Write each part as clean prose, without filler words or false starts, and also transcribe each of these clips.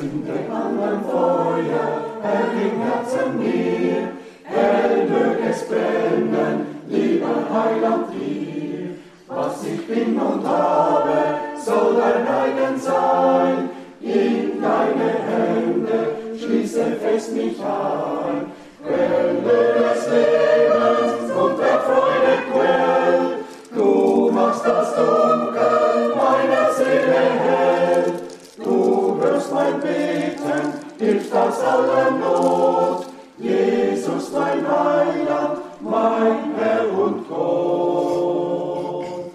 Zünde an ein Feuer, Herr, im Herzen mir, hell mög es brennen, lieber Heiland dir. Was ich bin und habe, soll dein eigen sein, in deine Hände schließe fest mich ein. Quelle des Lebens und der Freude Quell, du machst das Dunkel meiner Seele hell. Du hörst mein Beten, hilfst aus aller Not, Jesus mein Heiland, mein Herr und Gott.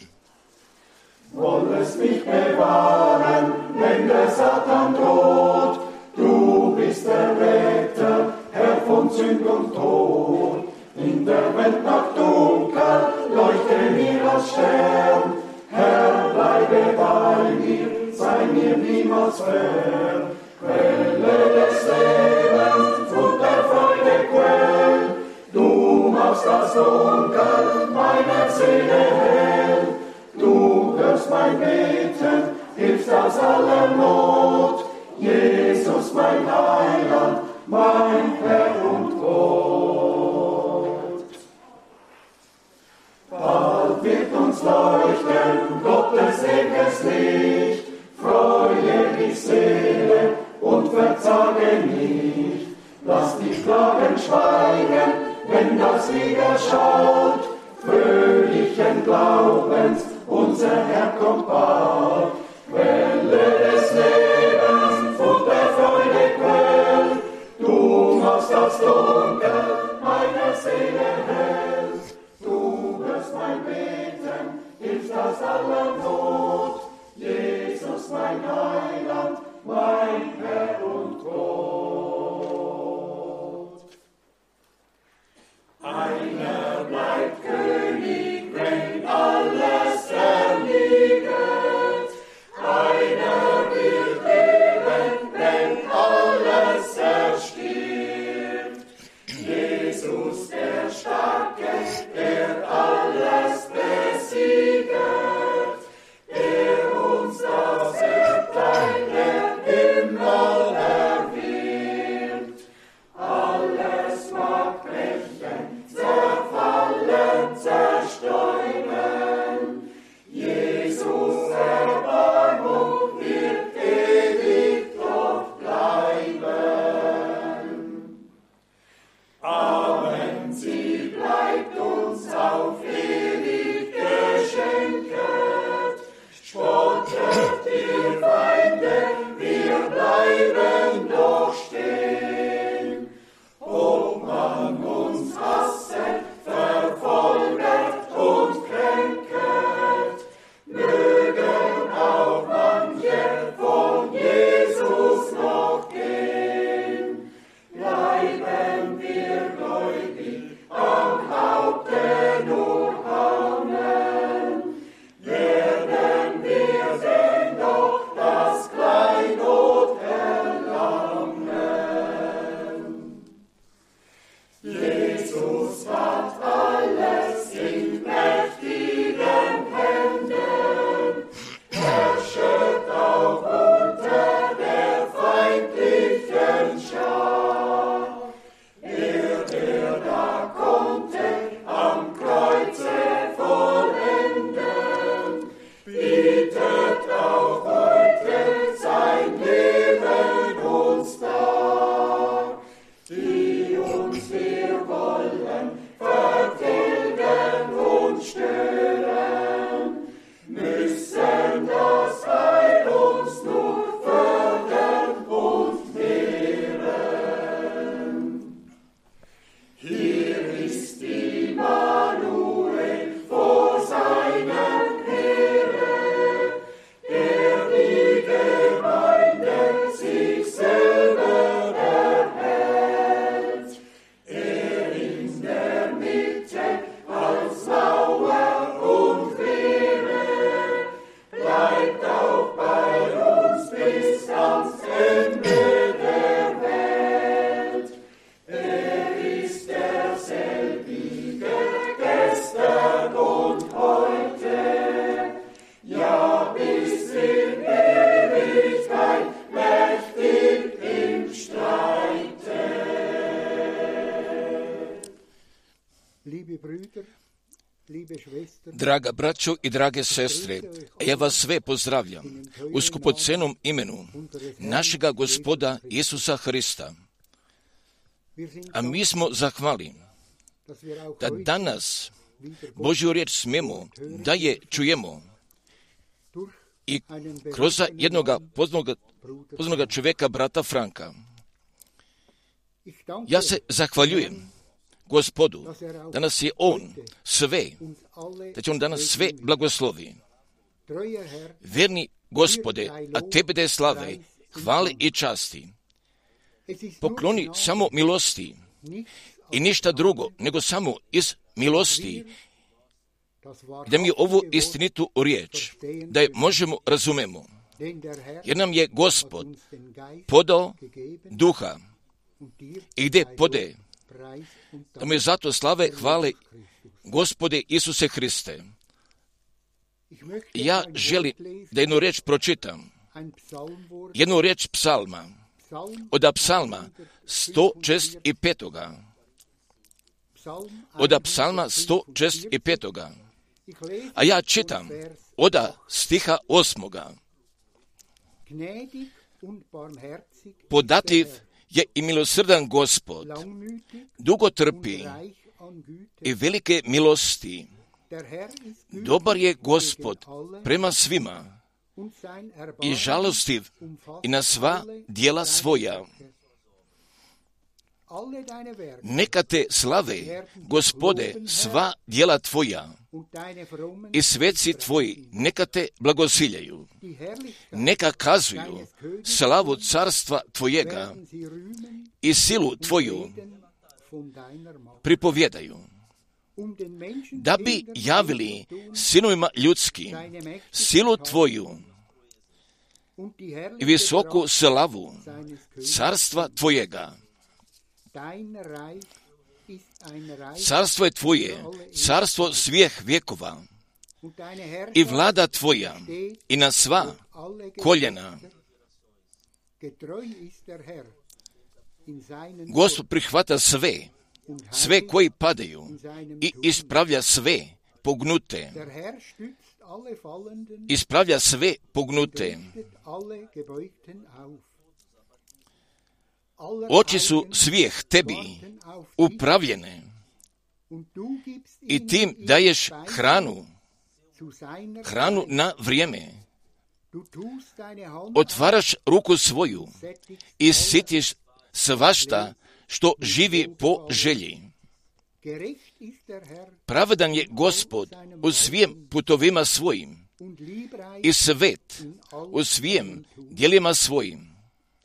Wollest mich bewahren, wenn der Satan droht, du bist der Retter, Herr von Sünd und Tod. In der Welt nach Dunkel, leuchte mir als Stern, Herr, bleibe bei mir, sei mir niemals fern. Quelle des Lebens und der Freude Quell, du machst das Dunkel meiner Seele hell. Du hörst mein Beten, hilfst aus aller Not, Jesus mein Heiland, mein Herr und Gott. Bald wird uns leuchten Gottes ewiges Licht, freue die Seele und verzage nicht. Lass die Klagen schweigen, wenn das Lied erschaut, fröhlichen Glaubens, unser Herr kommt bald. Quelle des Lebens und der Freude Quell, du machst das Dunkel meiner Seele hell. Du hörst mein Beten, hilfst aus aller Not, Jesus mein Heiland, mein Herr und Gott. Einer bleibt König, wenn alles erlieget. Draga braćo i drage sestre, ja vas sve pozdravljam u skupocenom imenu našega Gospoda Isusa Hrista. A mi smo zahvali da danas Božju riječ smijemo da je čujemo i kroz jednoga poznanog čovjeka, brata Franka. Ja se zahvaljujem Gospodu, danas je On sve, da će On danas sve blagoslovi. Verni Gospode, a Tebe da slave, hvale i časti. Pokloni samo milosti i ništa drugo, nego samo iz milosti, da mi ovu istinitu riječ, da je možemo razumemo. Jer nam je Gospod podao duha i gdje pode, da mu je zato slave, hvale Gospode Isuse Hriste. Ja želim da jednu riječ pročitam, jednu riječ psalma, od psalma 165. Od psalma 165. A ja čitam od stiha 8. Podativ je i milosrdan Gospod, dugo trpi i velike milosti. Dobar je Gospod prema svima i žalostiv i na sva djela svoja. Neka te slave, Gospode, sva djela tvoja i sveci tvoji, neka te blagosiljaju. Neka kazuju slavu carstva tvojega i silu tvoju pripovjedaju. Da bi javili sinovima ljudskim silu tvoju i visoku slavu carstva tvojega. Carstvo je tvoje, carstvo svih vjekova i vlada tvoja i na sva koljena. Gospod prihvata sve koji padaju i ispravlja sve pognute. Ispravlja sve pognute. Oči su svih tebi upravljene i tim daješ hranu na vrijeme. Otvaraš ruku svoju i sitiš svašta što živi po želji. Pravedan je Gospod u svim putovima svojim i svet u svim djelima svojim.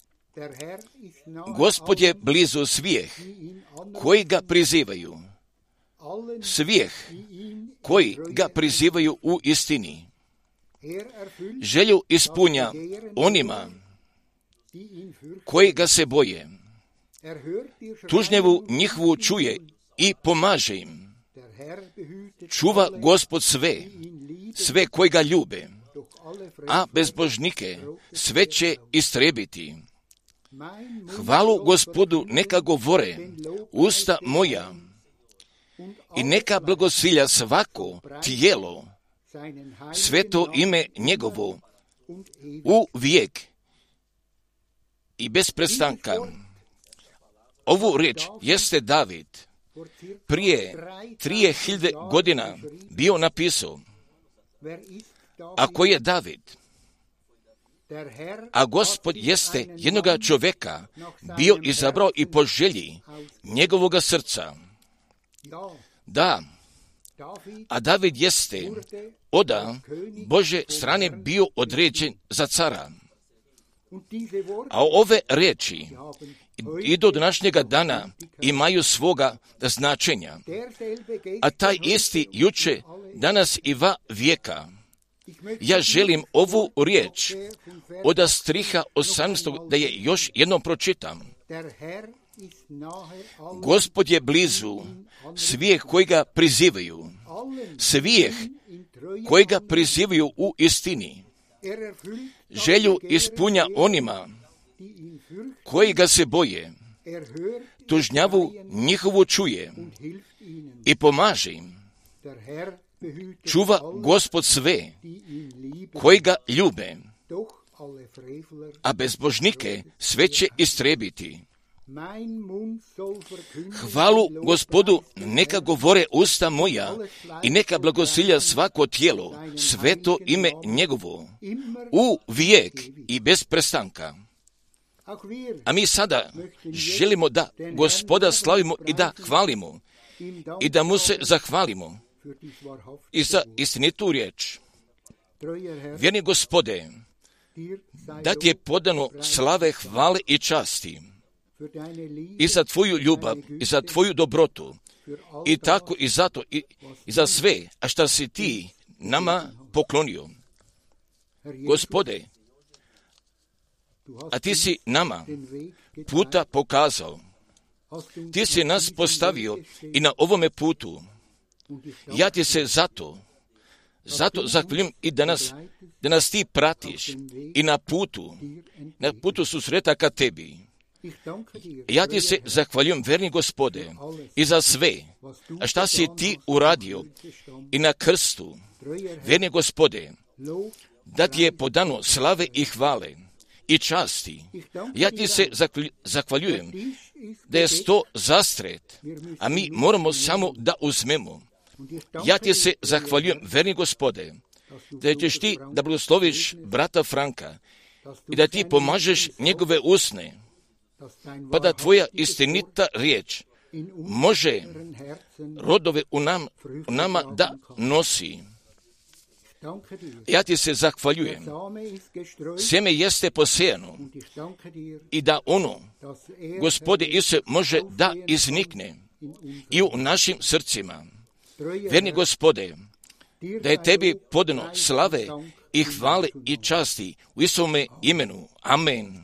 Gospod je blizu svih koji ga prizivaju, svih koji ga prizivaju u istini. Želju ispunja onima koji ga se boje. Tužnjevu njihovu čuje i pomaže im. Čuva Gospod sve koji ga ljube, a bezbožnike sve će istrebiti. Hvalu Gospodu neka govore usta moja i neka blagosilja svako tijelo, sveto ime njegovo u vijek i bez prestanka. Ovu riječ jeste David prije 3000 godina bio napisao. Ako je David, a Gospod jeste jednoga čovjeka bio izabrao i po želji njegovoga srca. Da, a David jeste od Božje strane bio određen za cara. A ove riječi i do današnjega dana imaju svoga značenja. A taj isti juče, danas i va vijeka. Ja želim ovu riječ od striha 18. da je još jednom pročitam. Gospod je blizu svih koji ga prizivaju, svih koji ga prizivaju u istini. Želju ispunja onima koji ga se boje, tužnjavu njihovu čuje i pomaže im. čuva Gospod sve koji ga ljube, a bezbožnike sve će istrebiti. Hvalu Gospodu neka govore usta moja i neka blagosilja svako tijelo, sveto ime njegovo, u vijek i bez prestanka. A mi sada želimo da Gospoda slavimo i da hvalimo i da mu se zahvalimo i za istinitu riječ. Vjerni Gospode, da ti je podano slave, hvale i časti i za tvoju ljubav i za tvoju dobrotu i tako i zato i za sve, a šta si ti nama poklonio. Gospode, a ti si nama puta pokazao. Ti si nas postavio i na ovome putu. Ja ti se zato zahvaljujem i da nas ti pratiš i na putu susreta ka tebi. Ja ti se zahvaljujem, verni Gospode, i za sve, a šta si ti uradio i na krstu, verni Gospode, da ti je podano slave i hvale i časti. Ja ti se zahvaljujem da je sto zastret, a mi moramo samo da uzmemo. Ja ti se zahvaljujem, verni Gospode, da ćeš ti da blagosloviš brata Franka i da ti pomažeš njegove usne, pa da tvoja istinita riječ može rodove u nama da nosi. Ja ti se zahvaljujem. Sjeme jeste posejano i da ono, Gospode Isuse, može da iznikne i u našim srcima. Verni Gospode, da je tebi podano slave i hvale i časti u Isovome imenu. Amen.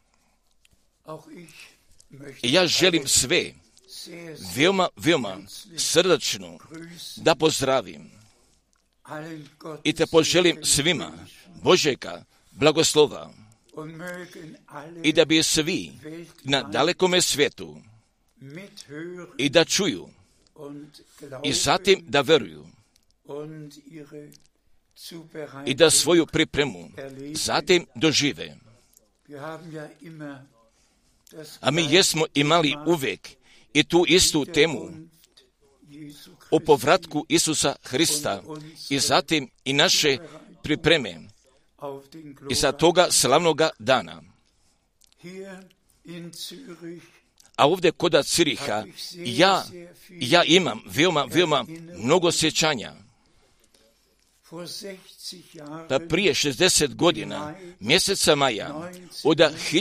I ja želim sve veoma srdačno da pozdravim i te poželim svima Božjega blagoslova i da bi svi na dalekome svijetu i da čuju i zatim da veruju i da svoju pripremu zatim dožive. A mi jesmo imali uvijek i tu istu temu o povratku Isusa Hrista i zatim i naše pripreme i za toga slavnoga dana. A ovdje kod Ciriha ja imam veoma mnogo sjećanja. Pa prije 60 godina, mjeseca maja, od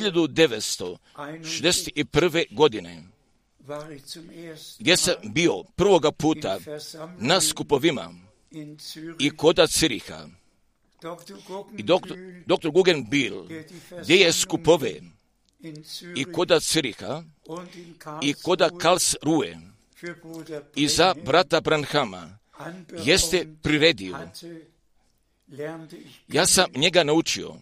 1961. godine, gdje sam bio prvoga puta na skupovima i kod Ciriha, i doktor Guggenbiel, gdje je skupove i kod Ciriha i kod Karlsruhe i za brata Branhama jeste priredio. Ja sam njega naučio,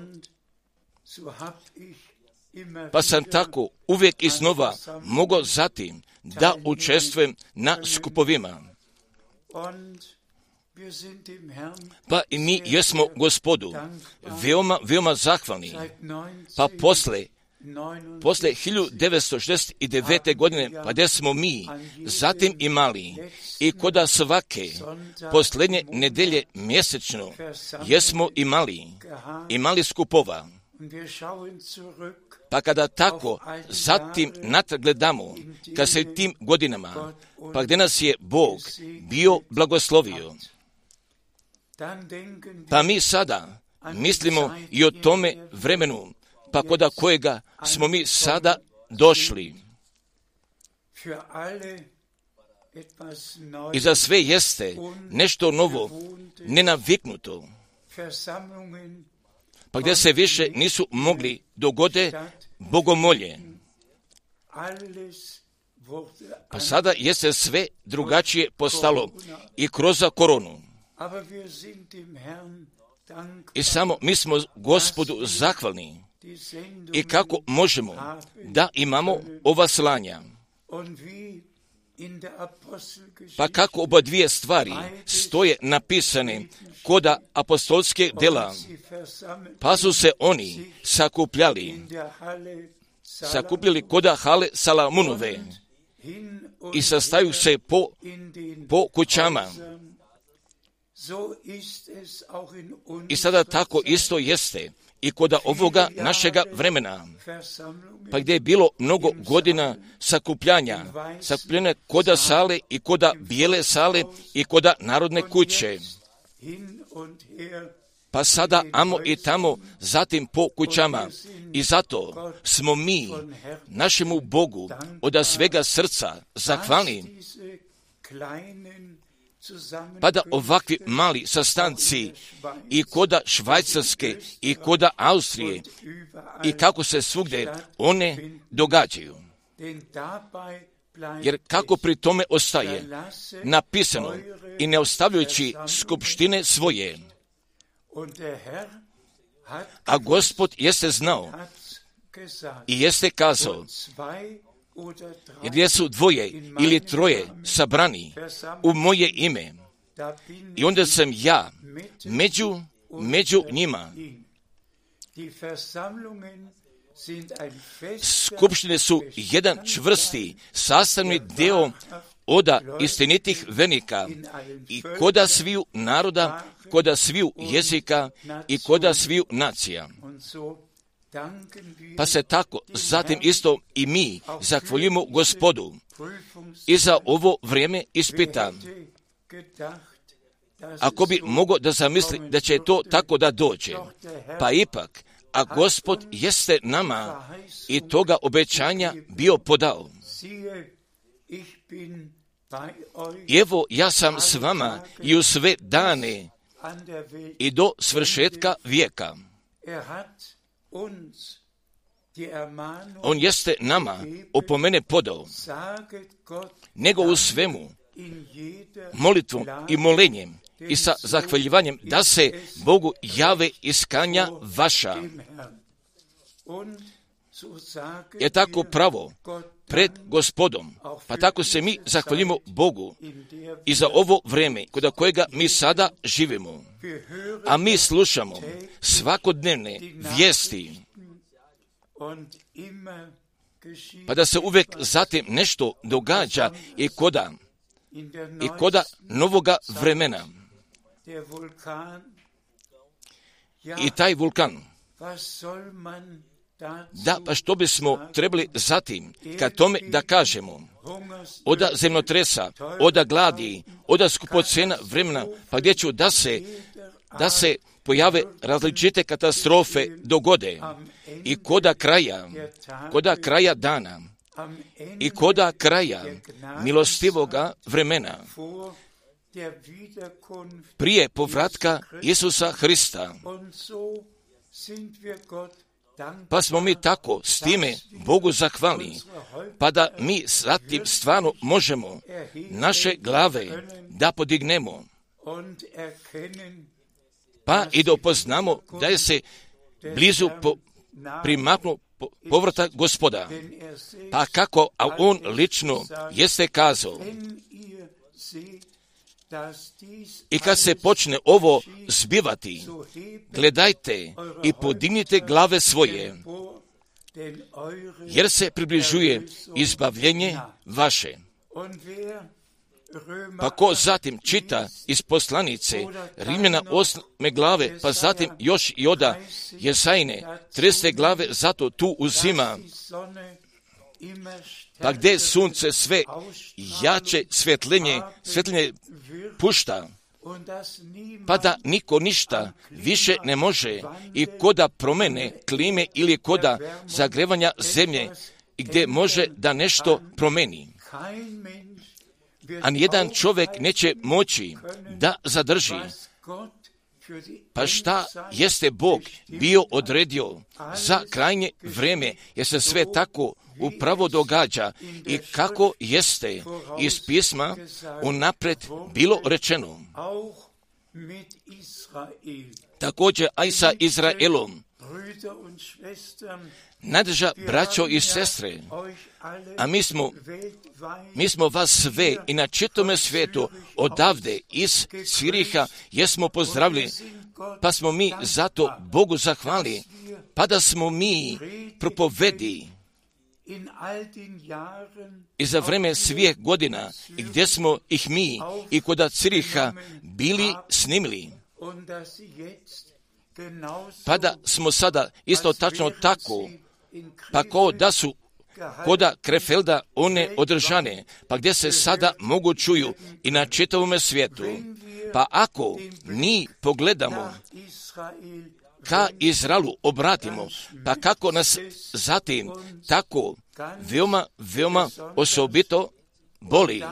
pa sam tako uvijek iznova mogao zatim da učestvujem na skupovima. Pa i mi jesmo Gospodu veoma zahvalni. Pa posle 1969. godine, pa gdje smo mi zatim imali i koda svake posljednje nedelje mjesečno jesmo imali skupova. Pa kada tako zatim natrag gledamo kad se tim godinama, pa gdje nas je Bog bio blagoslovio, pa mi sada mislimo i o tome vremenu, pa koda kojega smo mi sada došli. I za sve jeste nešto novo, nenaviknuto, pa gdje se više nisu mogli dogode bogomolje. Pa sada jeste sve drugačije postalo i kroz koronu. I samo mi smo Gospodu zahvalni i kako možemo da imamo ova slanja. Pa kako oba dvije stvari stoje napisane koda apostolske dela, pa su se oni sakupljali koda hale Salamunove i sastaju se po kućama. I sada tako isto jeste i koda ovoga našega vremena, pa gdje je bilo mnogo godina sakupljanja koda sale i koda bijele sale i koda narodne kuće, pa sada amo i tamo, zatim po kućama. I zato smo mi našemu Bogu od svega srca zahvalni, pa da ovakvi mali sastanci i koda Švajcarske i koda Austrije i kako se svugdje one događaju. Jer kako pri tome ostaje napisano i ne ostavljajući skupštine svoje, a Gospod jeste znao i jeste kazao, gdje su dvoje ili troje sabrani u moje ime, i onda sam ja među njima. Skupštine su jedan čvrsti sastavni deo oda istinitih vernika i koda sviju naroda, koda sviju jezika i koda sviju nacija. Pa se tako zatim isto i mi zahvaljujemo Gospodu i za ovo vrijeme ispita. Ako bi mogao da zamisli da će to tako da dođe, pa ipak, a Gospod jeste nama i toga obećanja bio podao. Evo, ja sam s vama i u sve dane i do svršetka vijeka. On jeste nama opomene podao, nego u svemu molitvom i molenjem i sa zahvaljivanjem da se Bogu jave iskanja vaša. Je tako pravo pred Gospodom, pa tako se mi zahvaljujemo Bogu i za ovo vrijeme kod kojega mi sada živimo. A mi slušamo svakodnevne vijesti, pa da se uvijek zatim nešto događa i koda novoga vremena. I taj vulkan, da, pa što bismo trebali zatim, kad tome da kažemo, oda zemljotresa, oda gladi, oda skupocena vremena, pa gdje ću da se pojave različite katastrofe dogode i koda kraja dana i koda kraja milostivoga vremena, prije povratka Isusa Hrista. Pa smo mi tako s time Bogu zahvalni, pa da mi zatim stvarno možemo naše glave da podignemo, pa i da upoznamo da je se blizu primaknu povratak Gospoda. Pa kako, a on lično jeste kazao, i kad se počne ovo zbivati, gledajte i podignite glave svoje, jer se približuje izbavljenje vaše. Pa ko zatim čita iz poslanice Rimljana 8. glave, pa zatim još i oda Jesajine 30. glave, zato tu uzima, pa gdje sunce sve jače svjetljenje pušta, pa da niko ništa više ne može i koda promene klime ili koda zagrevanja zemlje i gdje može da nešto promeni. A nijedan čovjek neće moći da zadrži. Pa šta jeste Bog bio odredio za krajnje vrijeme, jer se sve tako upravo događa i kako jeste iz pisma unaprijed bilo rečeno. Također aj sa Izraelom, Najdraža braćo i sestre, a mi smo vas sve i na čitome svijetu odavde iz Ciriha jesmo pozdravili, pa smo mi zato Bogu zahvali, pa da smo mi propovedi i za vreme svih godina i gdje smo ih mi i kod Ciriha bili snimili, pa da smo sada isto tačno tako, pa kao da su koda Krefelda one održane, pa gdje se sada mogu čuju i na čitavome svijetu. Pa ako mi pogledamo ka Izraelu obratimo, pa kako nas zatim tako veoma osobito boli,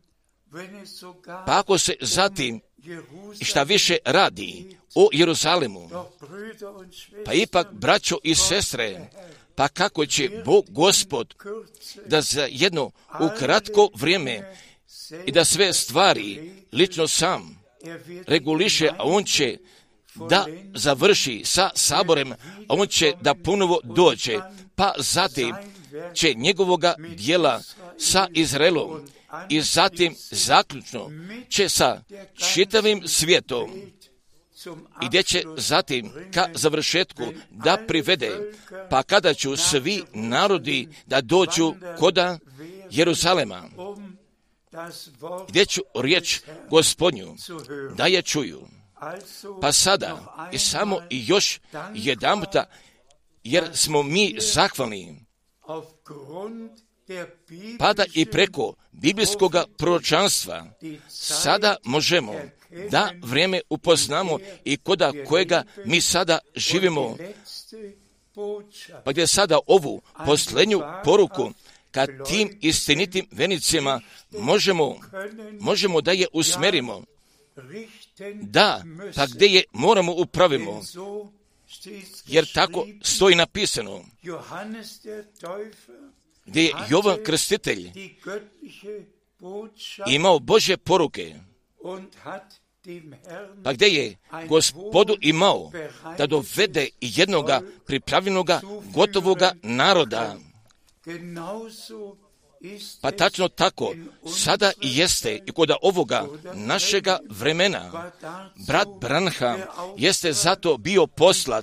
pa ako se zatim šta više radi o Jeruzalemu, pa ipak, braćo i sestre, pa kako će Bog Gospod da za jedno ukratko vrijeme i da sve stvari lično sam reguliše, a on će da završi sa saborem, a on će da ponovo dođe, pa zatim će njegovoga dijela sa Izraelom i zatim zaključno će sa čitavim svijetom i gdje će zatim ka završetku da privede, pa kada ću svi narodi da dođu koda Jeruzalema, gdje ću riječ Gospodnju da je čuju. Pa sada i samo i još jedanputa, jer smo mi zahvalni, pa da i preko biblijskog proročanstva sada možemo da vrijeme upoznamo i koda kojega mi sada živimo, pa gdje sada ovu posljednju poruku ka tim istinitim venicima možemo da je usmerimo, da, pa gdje je moramo upravimo, jer tako stoji napisano, gdje je Jovan Krstitelj imao Božje poruke, pa gdje je Gospodu imao da dovede jednoga pripravljenoga gotovoga naroda. Pa tačno tako sada i jeste i kod ovoga našega vremena. Brat Branham jeste zato bio poslat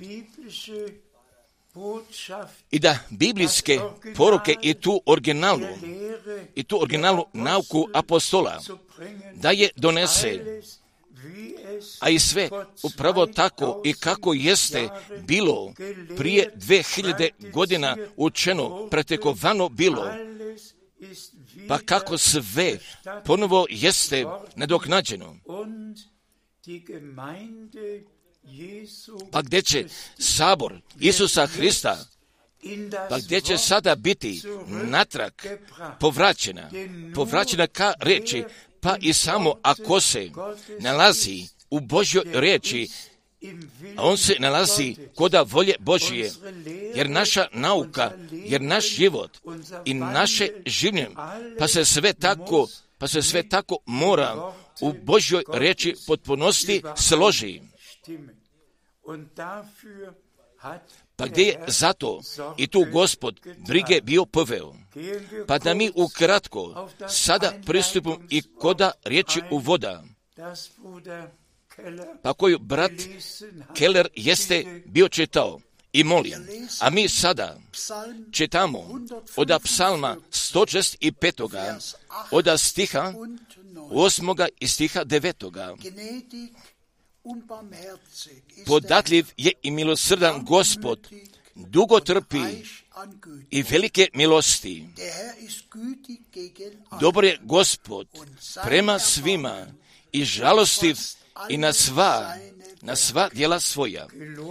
i da biblijske poruke i tu originalnu nauku apostola da je donese, a i sve upravo tako i kako jeste bilo prije 2000 godina učeno, pretekovano bilo, pa kako sve ponovo jeste nadoknađeno. Pa gdje će sabor Isusa Hrista, pa gdje će sada biti natrag povraćena ka reči, pa i samo ako se nalazi u Božjoj riječi, a on se nalazi koda volje Božije, jer naša nauka, jer naš život i naše življenje, pa se sve tako mora u Božjoj riječi potpunosti složi. Pa gdje je zato i tu Gospod brige bio poveo. Pa da mi ukratko sada pristupimo i koda riječi uvoda, pa koju brat Keller jeste bio čitao i molim. A mi sada čitamo od psalma 165. od stiha 8. i stiha 9. Podatljiv je i milosrdan Gospod, dugo trpi i velike milosti. Dobar je Gospod prema svima i žalostiv i na sva djela svoja.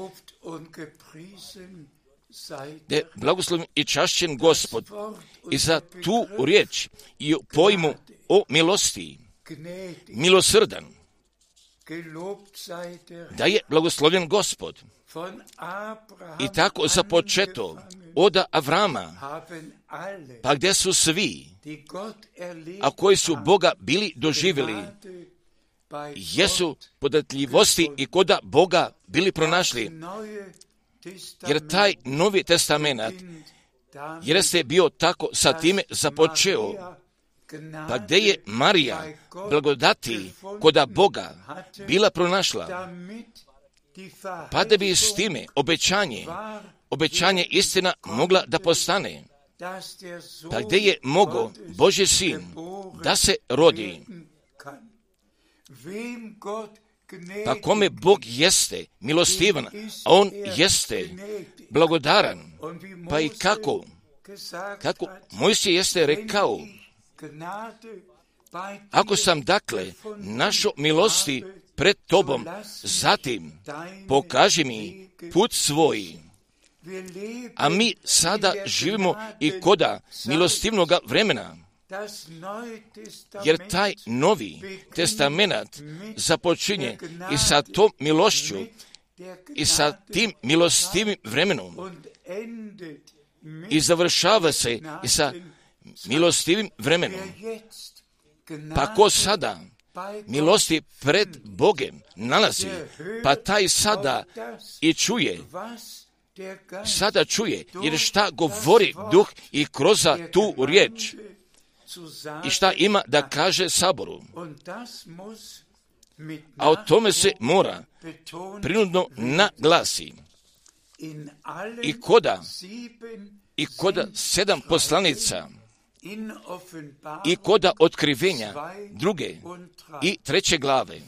Da je blagoslovljen i čašćen Gospod i za tu riječ i o pojmu o milosti, milosrdan. Da je blagoslovljen Gospod. I tako započeto od Avrama, pa gdje su svi, a koji su Boga bili doživjeli, jesu podatljivosti i koda Boga bili pronašli. jer taj Novi testament jeste bio tako sa time započeo, pa gdje je Marija blagodati koda Boga bila pronašla, pa da bi s time obećanje istina mogla da postane, pa gdje je mogao Božji sin da se rodi. Pa kome Bog jeste milostivan, a on jeste blagodaran, pa i kako Mojsije jeste rekao, ako sam dakle našao milosti pred tobom, zatim pokaži mi put svoj. A mi sada živimo i koda milostivnoga vremena, jer taj Novi testament započinje i sa tom milošću i sa tim milostivim vremenom i završava se i sa milostivim vremenom. Pa ko sada milosti pred Bogem nalazi, pa taj sada i čuje, jer šta govori Duh i kroz tu riječ i šta ima da kaže Saboru. A o tome se mora prinudno naglasi. I koda 7 poslanica, i koda otkrivenja 2. i 3. glave.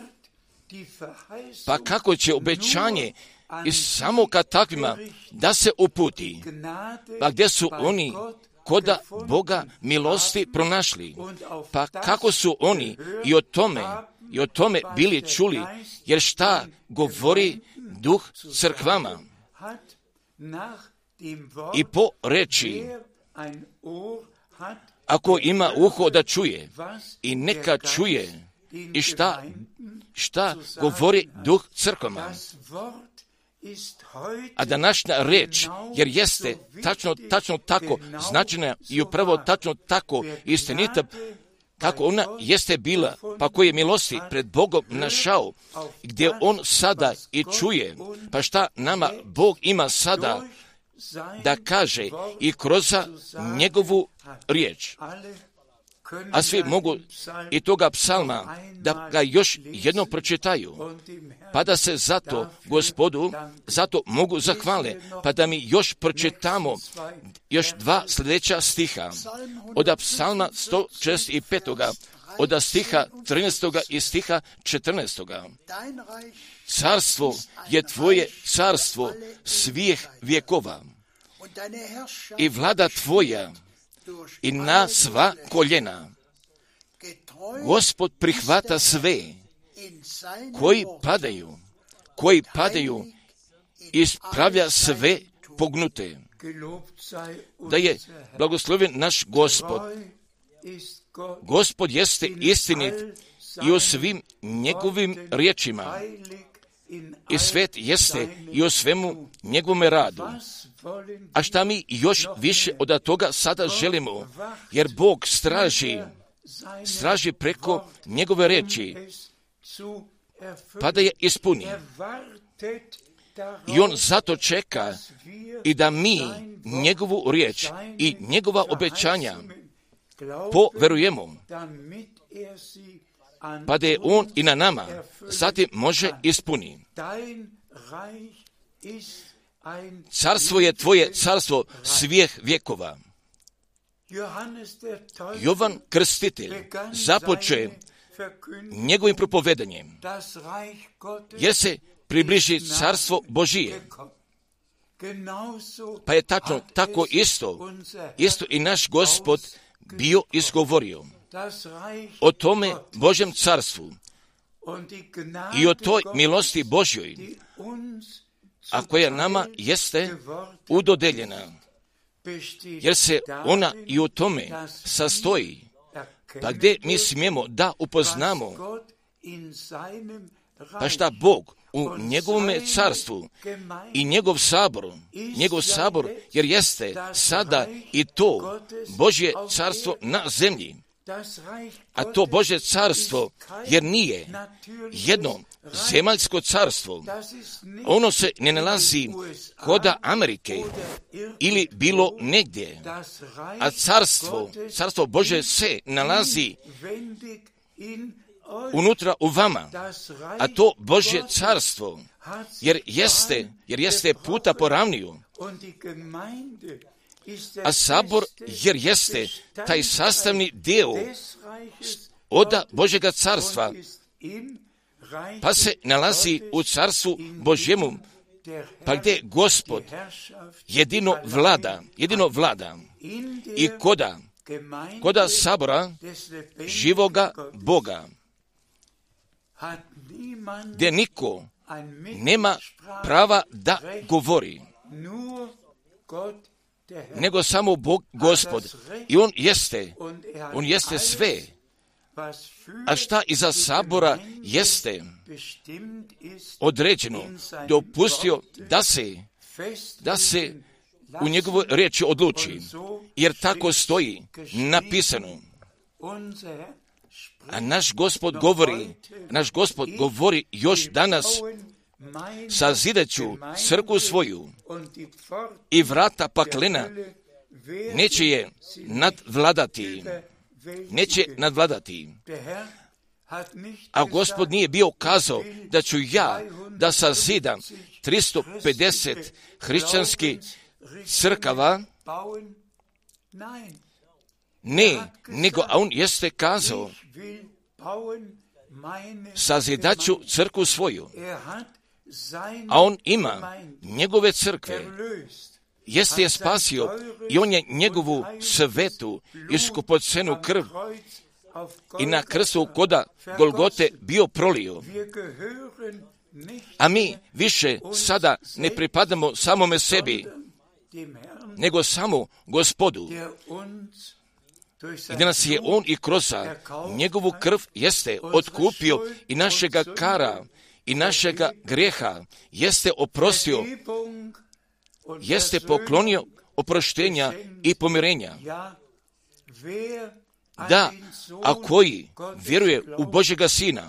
Pa kako će obećanje i samo ka takvima da se uputi, pa gdje su oni koda Boga milosti pronašli, pa kako su oni i o tome bili čuli, jer šta govori Duh crkvama i po reči, ako ima uho da čuje, i neka čuje, i šta govori Duh crkvama. A današnja reč, jer jeste tačno tako značajna i upravo tačno tako istinita, kako ona jeste bila, pa koji je milosti pred Bogom našao, gdje on sada i čuje, pa šta nama Bog ima sada da kaže i kroz njegovu riječ. A svi mogu i toga psalma da ga još jednom pročitaju, pa da se zato Gospodu mogu zahvale, pa da mi još pročitamo još 2 sljedeća stiha od psalma 165. od stiha 13. i stiha 14. Carstvo je tvoje carstvo svih vjekova i vlada tvoja i na sva koljena. Gospod prihvata sve koji padaju i ispravlja sve pognute. Da je blagosloven naš Gospod. Gospod jeste istinit i u svim njegovim riječima i svet jeste i u svemu njegovome radu. A šta mi još više od toga sada želimo, jer Bog straži preko njegove reči, pa da je ispuni. I on zato čeka i da mi njegovu riječ i njegova obećanja poverujemo, pa da je on i na nama zatim može ispuni. Carstvo je tvoje carstvo svih vjekova. Jovan Krstitelj započe njegovim propovedanjem, jer se približi carstvo Božije. Pa je tačno tako isto i naš Gospod bio izgovorio o tome Božjem carstvu i o toj milosti Božjoj, a koja nama jeste udodeljena, jer se ona i u tome sastoji, pa gdje mi smijemo da upoznamo, pa šta Bog u njegovome carstvu i njegov sabor, jer jeste sada i to Božje carstvo na zemlji, a to Božje carstvo, jer nije jedno zemaljsko carstvo. Ono se ne nalazi kod Amerike ili bilo negdje, a carstvo Božje se nalazi unutra u vama, a to Božje carstvo, jer jeste puta po ravniju, a sabor jer jeste taj sastavni dio od Božjega carstva, pa se nalazi u carstvu Božjemu, pa gdje Gospod jedino vlada i koda sabora živoga Boga, gdje niko nema prava da govori, nego samo Bog Gospod. I On jeste sve. A šta iza sabora jeste određeno, dopustio da se u njegovoj riječi odluči, jer tako stoji napisano. A naš Gospod govori još danas: sazidat ću crkvu svoju i vrata paklena neće je nadvladati. A Gospod nije bio kazao da ću ja da sazidam 350 hrišćanskih crkava, ne, nego on jeste kazao: sazidat ću crkvu svoju. A on ima njegove crkve, jeste je spasio i on je njegovu svetu i skupocenu krv i na krstu koda Golgote bio prolio. A mi više sada ne pripadamo samome sebi, nego samo Gospodu. I gdje nas je on i kroz njegovu krv jeste otkupio i našega kara i našega grijeha jeste oprostio, jeste poklonio oproštenja i pomirenja. Da, a koji vjeruje u Božjega Sina,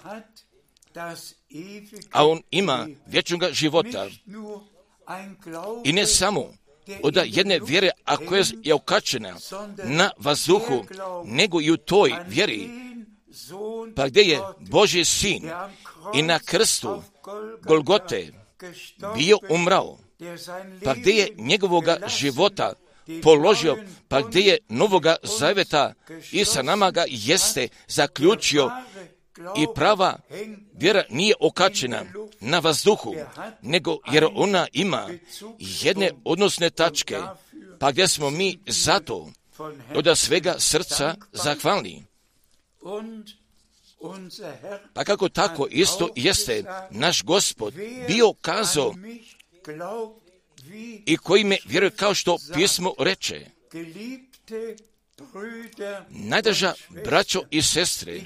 a on ima vječnoga života, i ne samo od jedne vjere, a koja je okačena na vazduhu, nego i u toj vjeri, pa gdje je Božji Sin i na krstu Golgote bio umrao, pa gdje je njegovoga života položio, pa gdje je novoga zaveta i sa nama ga jeste zaključio, i prava vjera nije okačena na vazduhu, nego jer ona ima jedne odnosne tačke, pa gdje smo mi zato od svega srca zahvalni. Pa kako tako isto jeste naš Gospod bio kazao i koji me vjeruje, kao što pismo reče: najdraža braćo i sestre,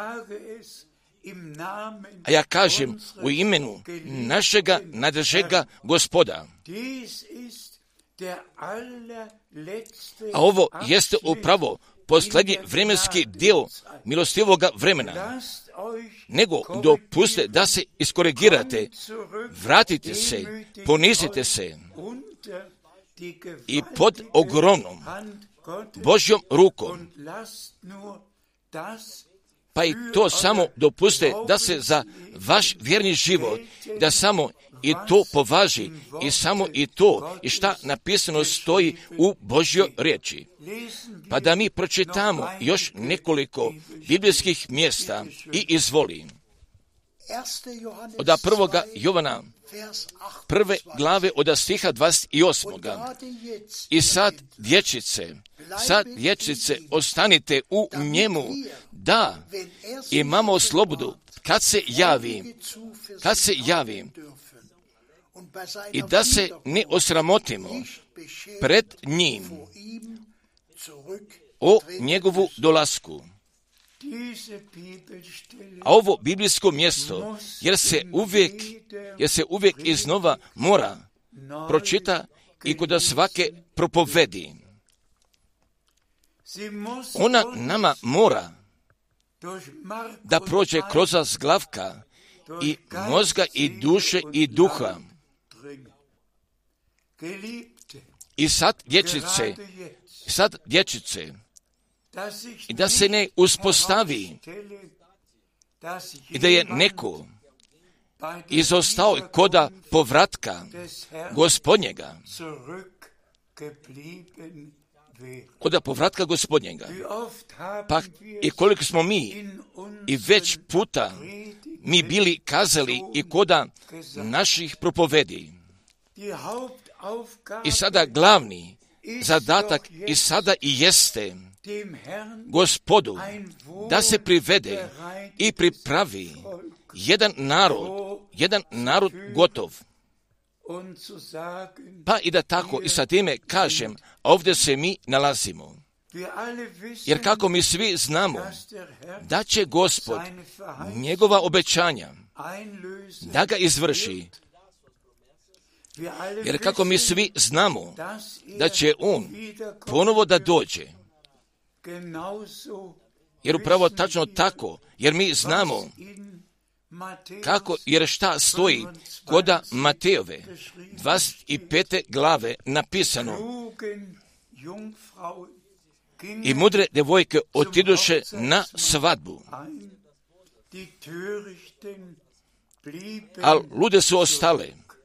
a ja kažem u imenu našega najdražega Gospoda. A ovo jeste upravo posljednji vremenski dio milostivoga vremena. Nego dopustite da se iskorigirate, vratite se, ponizite se i pod ogromnom Božjom rukom, pa i to samo dopustite da se za vaš vjerni život, da samo i to považi i samo i to i šta napisano stoji u Božjoj riječi. Pa da mi pročitamo još nekoliko biblijskih mjesta i izvoli. Od 1. Jovana, 1. glave od stiha 28. I sad dječice, ostanite u njemu, da imamo slobodu kad se javi, i da se ne osramotimo pred njim o njegovu dolasku. A ovo biblijsko mjesto, jer se uvijek iznova mora pročita i kod svake propovedi. Ona nama mora da prođe kroz zglavka i mozga i duše i duha. I sad dječice, i da se ne uspostavi i da je neko izostao koda povratka Gospodnjega. Koda povratka Gospodnjega. Pa i koliko smo mi i već puta mi bili kazali i koda naših propovedi. I sada glavni zadatak i sada i jeste Gospodu da se privede i pripravi jedan narod gotov. Pa i da tako i sa time kažem, ovdje se mi nalazimo. Jer kako mi svi znamo da će Gospod njegova obećanja da ga izvrši. Jer kako mi svi znamo da će on ponovo da dođe. Jer upravo tačno tako, jer mi znamo kako, jer šta stoji koda Matejove 25. glave napisano. I mudre devojke otidoše na svadbu, a lude su ostale.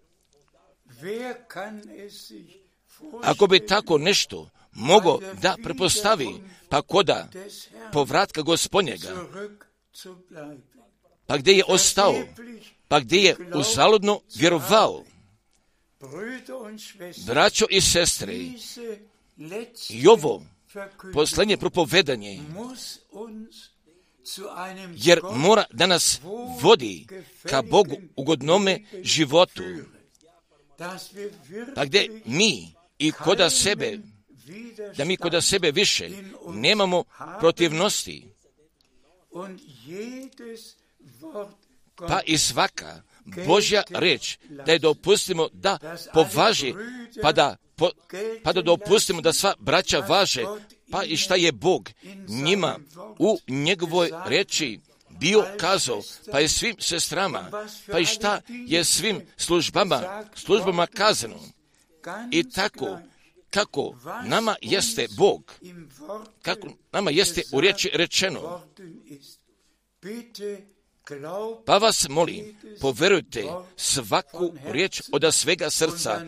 Ako bi tako nešto mogo da prepostavi, pa koda povratka Gospodnjega, pa gdje je ostao, pa gdje je uzaludno vjerovao. Braćo i sestre, i ovo posljednje propovedanje, jer mora da nas vodi ka Bogu ugodnome životu, pa gdje mi i koda sebe, da mi koda sebe više nemamo protivnosti, pa i svaka Božja reč da je dopustimo da považi, pa da dopustimo da sva braća važe, pa i šta je Bog njima u njegovoj reči bio kazao, pa i svim sestrama, pa i šta je svim službama kazano. I tako, kako nama jeste Bog, kako nama jeste u riječi rečeno. Pa vas molim, poverujte svaku riječ od svega srca,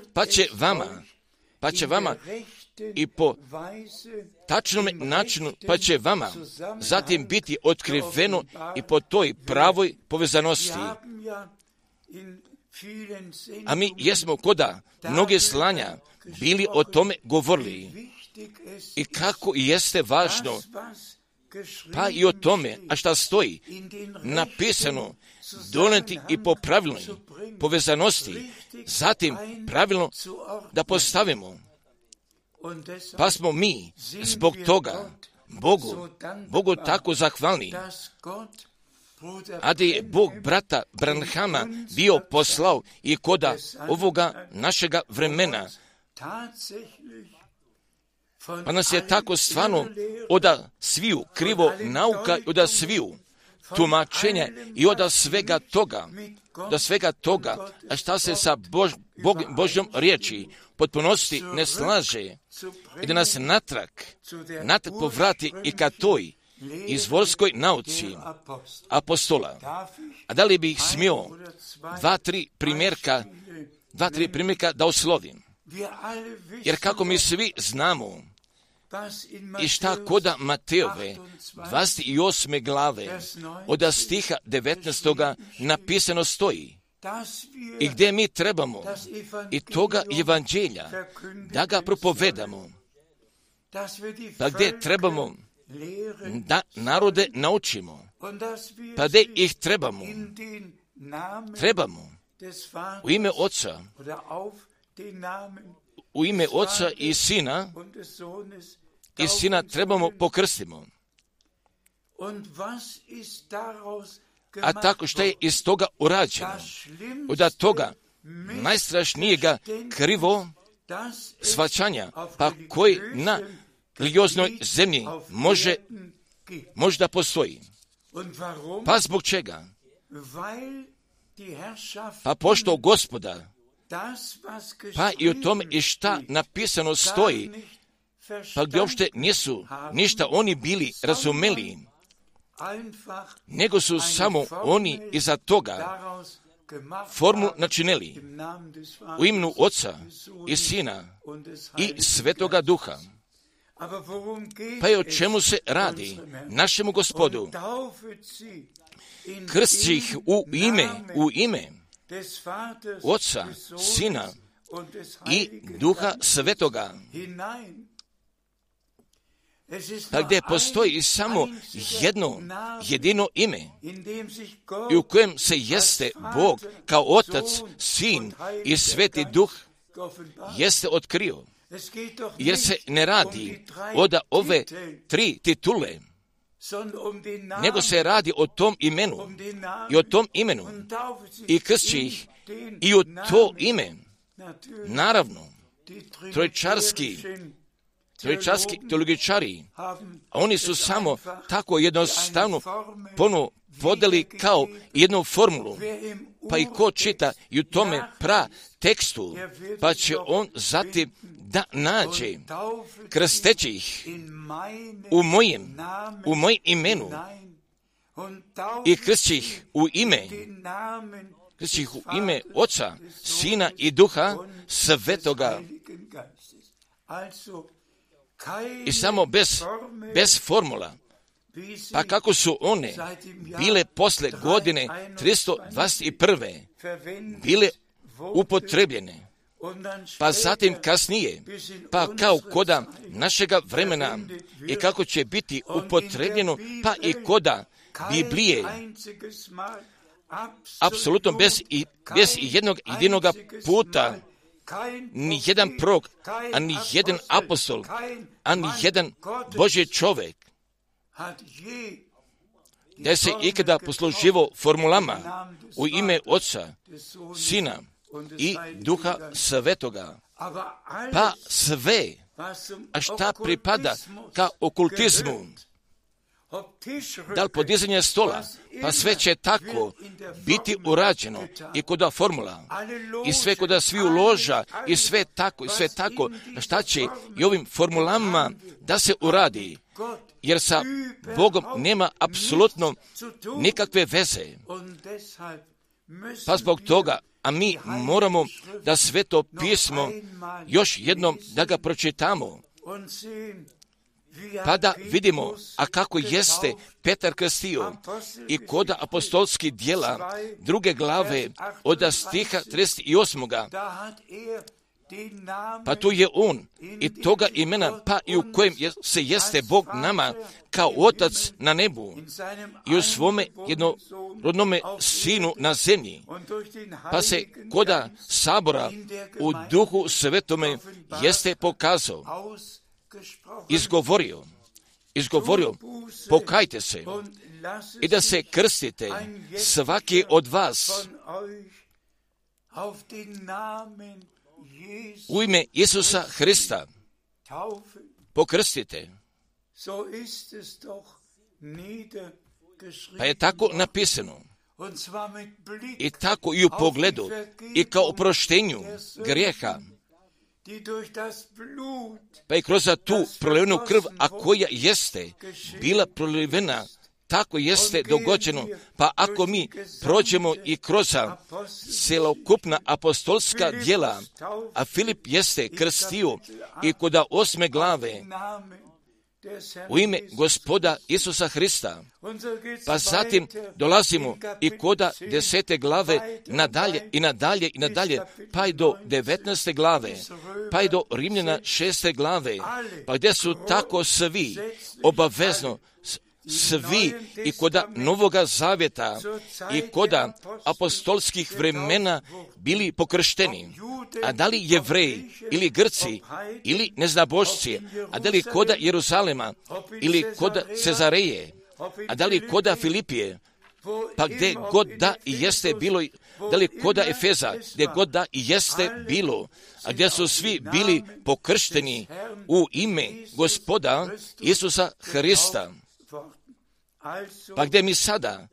pa će vama i po tačnom načinu, pa će vama zatim biti otkriveno i po toj pravoj povezanosti. A mi jesmo koda mnoge slanja bili o tome govorili. I kako jeste važno, pa i o tome, a šta stoji napisano, doneti i po pravilnoj povezanosti, zatim pravilno da postavimo. Pa smo mi zbog toga Bogu tako zahvalni, a da je Bog brata Branhama bio poslao i koda ovoga našega vremena. Pa nas je tako stvarno oda sviju krivo nauka i oda sviju tumačenja i oda svega toga, a šta se sa Božjom riječi potpunosti ne slaže i da nas natrag povrati i ka toj izvorskoj nauci apostola. A da li bih smio dva, tri primjerka da oslovim? Jer kako mi svi znamo i šta koda Matejove 28. glave od stiha 19. napisano stoji i gdje mi trebamo i toga evanđelja da ga propovedamo, pa gdje trebamo da narode naučimo, pa gdje ih trebamo u ime Oca, i Sina trebamo pokrstimo. A tako što je iz toga urađeno, od toga najstrašnijega krivo shvaćanja, pa koji na religioznoj zemlji možda postoji. Pa zbog čega? Pa pošto Gospoda, pa i o tome i šta napisano stoji, pa gdje uopšte nisu ništa oni bili razumeli, nego su samo oni iza toga formu načinili u imenu Oca i Sina i Svetoga Duha. Pa i o čemu se radi našemu Gospodu? Krsti ih u ime Oca, Sina i Duha Svetoga. Pa gdje postoji samo jedno jedino ime i u kojem se jeste Bog kao Otac, Sin i Sveti Duh jeste otkrio. Jer se ne radi od ove 3 titule, nego se radi o tom imenu i o tom imenu i krsti ih i u to ime. Naravno, trojčarski teologičari, a oni su samo tako jednostavno podeli kao jednu formulu, pa i ko čita i u tome tekstu, pa će on zatim da nađe krsteći ih u mojem imenu i krsti ih u ime Oca, Sina i Duha Svetoga. I samo bez formula. Pa kako su one bile posle godine 321. bile upotrebljene, pa zatim kasnije, pa kao koda našega vremena i kako će biti upotrebljeno, pa i koda Biblije, apsolutno bez jednog jedinoga puta, ni jedan prorok, a ni jedan apostol, a ni jedan Božji čovjek da se ikada posluživao formulama u ime Oca, Sina i Duha Svetoga. Pa sve, a šta pripada ka okultizmu, da li podizanje stola, pa sve će tako biti urađeno i koda formula, i sve koda sviju loža, i sve tako, šta će i ovim formulama da se uradi, jer sa Bogom nema apsolutno nikakve veze. Pa zbog toga, a mi moramo da Sveto pismo još jednom da ga pročitamo, pa da vidimo, a kako jeste Petar krstio i koda apostolskih djela 2. glave od stiha 38. Pa tu je on i toga imena, pa i u kojem se jeste Bog nama kao Otac na nebu i u svome jednorodnome Sinu na zemlji, pa se koda sabora u Duhu Svetome jeste pokazao, izgovorio, pokajte se i da se krstite svaki od vas u ime Isusa Hrista, pokrstite. Pa je tako napisano. I tako i u pogledu i kao oproštenju grijeha. Pa i kroz tu prolivenu krv, a koja jeste bila prolivena, tako jeste dogođeno. Pa ako mi prođemo i kroz celokupna apostolska djela, a Filip jeste krstio i koda 8. glave u ime Gospoda Isusa Hrista, pa zatim dolazimo i koda 10. glave nadalje, pa i do 19. glave, pa i do Rimljana 6. glave, pa gdje su tako svi obavezno svi i koda Novoga Zavjeta i koda apostolskih vremena bili pokršteni. A da li Jevreji ili Grci ili neznabošci, a da li koda Jeruzalema ili koda Cezareje, a da li koda Filipije, Pa gdje god da i jeste bilo, da li koda Efeza, gdje god da i jeste bilo, a gdje su svi bili pokršteni u ime Gospoda Isusa Hrista. Pa gdje mi sada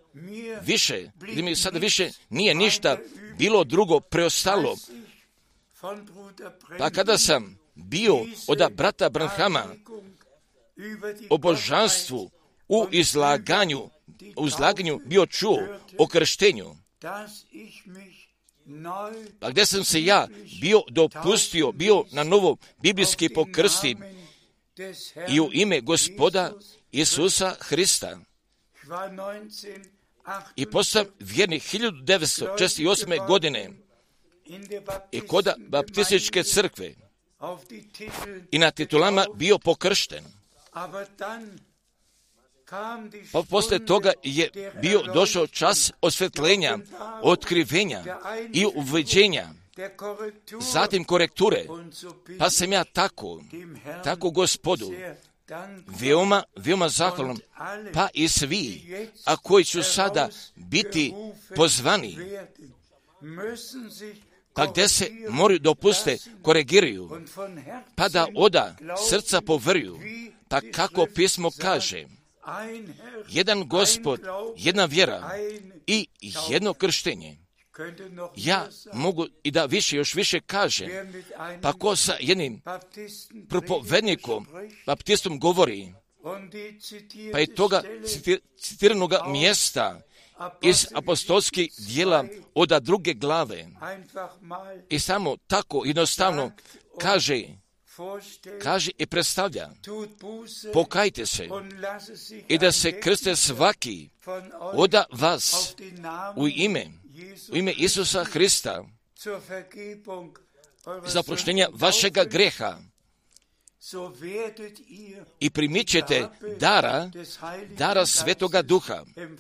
više nije ništa bilo drugo preostalo. Pa kada sam bio od brata Branhama o božanstvu u izlaganju bio čuo o krštenju, pa gdje sam se ja bio na novo biblijski pokrstim i u ime Gospoda Isusa Hrista. I postao vjernik 1948. godine i kod baptističke crkve i na titulama bio pokršten. Pa poslije toga je došao čas osvjetljenja, otkrivenja i uviđenja, zatim korekture. Pa sam ja tako Gospodu veoma zahvalan, pa i svi, a koji ću sada biti pozvani, pa gdje se moraju dopuste korigiraju, pa da oda srca poveruju, pa kako pismo kaže, jedan Gospod, jedna vjera i jedno krštenje. Ja mogu i da još više kažem, pa ko sa jednim propovednikom, baptistom govori, pa je toga citiranoga mjesta iz apostolskih dijela od 2. glave i samo tako jednostavno kaže i predstavlja, pokajte se i da se krste svaki od vas u ime Isusa Hrista za oproštenje vašega greha i primit ćete dara Svetoga Duha.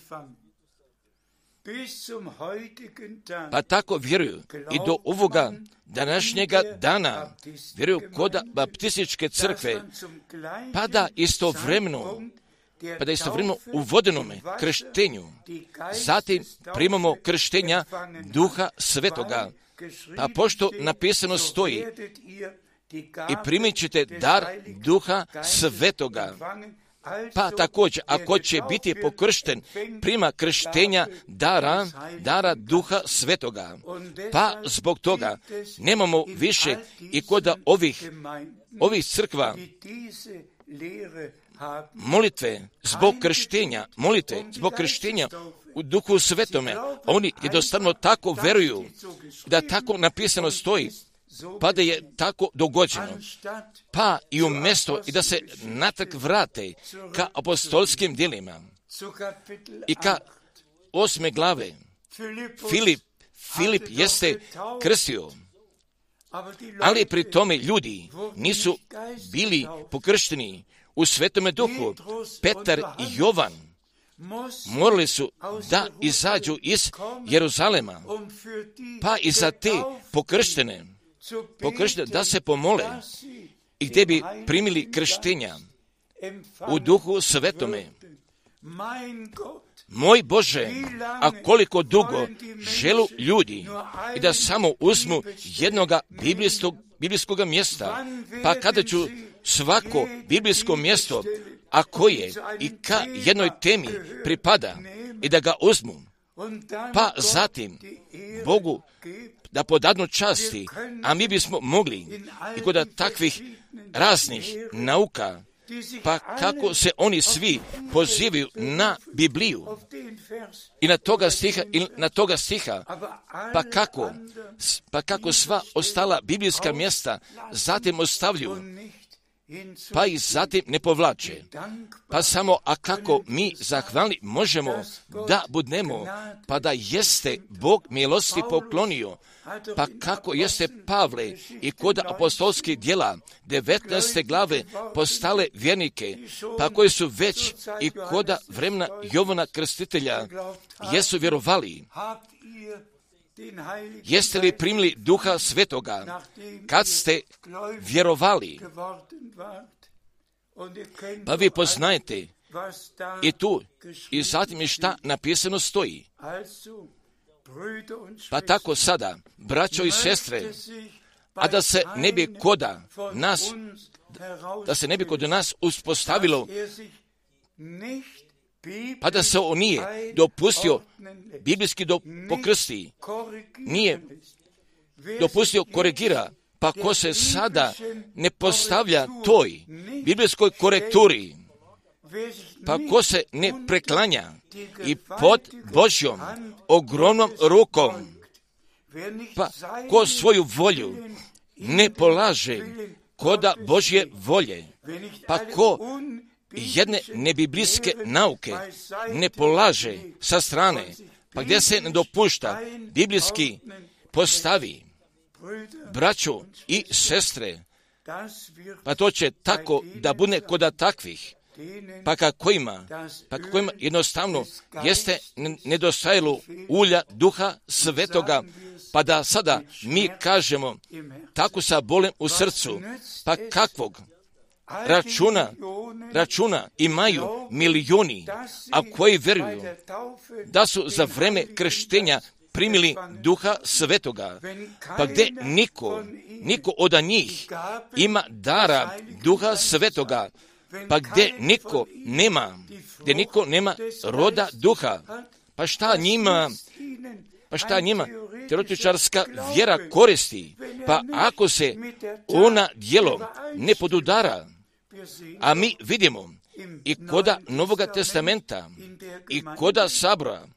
Pa tako vjeruju i do ovoga današnjega dana vjeruju kod baptističke crkve, pa da istovremeno uvodenome krštenju, zatim primamo krštenja Duha Svetoga. Pa pošto napisano stoji, i primit ćete dar Duha Svetoga. Pa također, ako će biti pokršten, prima krštenja dara Duha Svetoga. Pa zbog toga nemamo više i kod ovih crkva molitve zbog krštenja u Duhu Svetome. Oni jednostavno tako veruju da tako napisano stoji, pa da je tako dogođeno. Pa i umjesto i da se natrag vrate ka apostolskim djelima i ka 8. glave, Filip jeste krstio, ali pri tome ljudi nisu bili pokršteni u Svetome Duhu. Petar i Jovan morali su da izađu iz Jeruzalema, pa i za te pokrštene da se pomole i gdje bi primili krštenja u Duhu Svetome. Moj Bože, a koliko dugo želu ljudi i da samo uzmu jednoga biblijskog mjesta, pa kada ću svako biblijsko mjesto, a koje i ka jednoj temi pripada, i da ga uzmu, pa zatim Bogu da podadnu časti, a mi bismo mogli i kod takvih raznih nauka, pa kako se oni svi pozivaju na Bibliju i na toga stiha, pa kako sva ostala biblijska mjesta zatim ostavljuju, pa i zatim ne povlače. Pa samo, a kako mi zahvalni možemo da budemo, pa da jeste Bog milosti poklonio, pa kako jeste Pavle i kod apostolskih djela 19. glave postale vjernike, pa koji su već i kod vremena Jovana Krstitelja jesu vjerovali. Jeste li primili Duha Svetoga kad ste vjerovali? Pa vi poznajete I tu, i zatim je šta napisano stoji. Pa tako sada, braćo i sestre, a da se ne bi kod nas uspostavilo, pa da se on nije dopustio biblijski pokrsti, nije dopustio korigira, pa ko se sada ne postavlja toj biblijskoj korekturi, pa ko se ne preklanja i pod Božjom ogromnom rukom, pa ko svoju volju ne polaže koda Božje volje, pa ko jedne nebiblijske nauke ne polaže sa strane, pa gdje se ne dopušta biblijski postavi, braćo i sestre, pa to će tako da bude koda takvih, pa kakvima jednostavno jeste nedostajalo ulja Duha Svetoga, pa da sada mi kažemo tako sa bolem u srcu, pa kakvog računa imaju milijuni, a koji vjeruju da su za vreme krštenja primili Duha Svetoga, pa gdje niko od njih ima dara Duha Svetoga, pa gdje niko nema roda Duha, pa šta njima teoretičarska vjera koristi, pa ako se ona djelo ne podudara, a mi vidimo i koda Novoga testamenta i koda Sabora,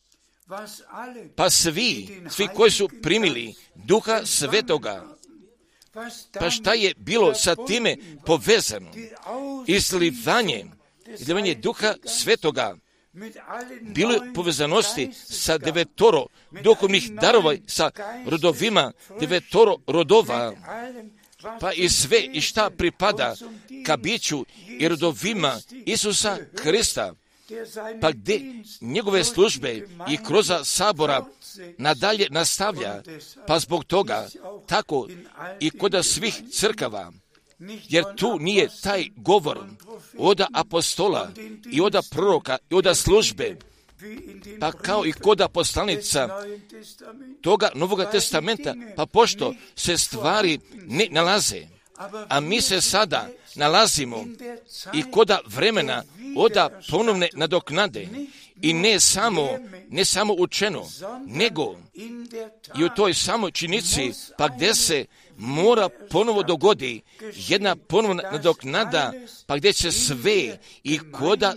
pa svi koji su primili Duha Svetoga, pa šta je bilo sa time povezano? Izlivanje Duha Svetoga bilo je povezanosti sa 9 duhovnih darova, sa rodovima 9 rodova, pa i sve i šta pripada ka biću i rodovima Isusa Krista, pa gdje njegove službe i kroz Sabora nadalje nastavlja, pa zbog toga tako i kod svih crkava, jer tu nije taj govor od apostola i od proroka i od službe, pa kao i kod poslanica toga Novoga testamenta, pa pošto se stvari ne nalaze, a mi se sada nalazimo i koda vremena oda ponovne nadoknade, i ne samo učeno, nego i u toj samoj činjenici, pa gdje se mora ponovo dogodi jedna ponovna nadoknada, pa gdje će sve i koda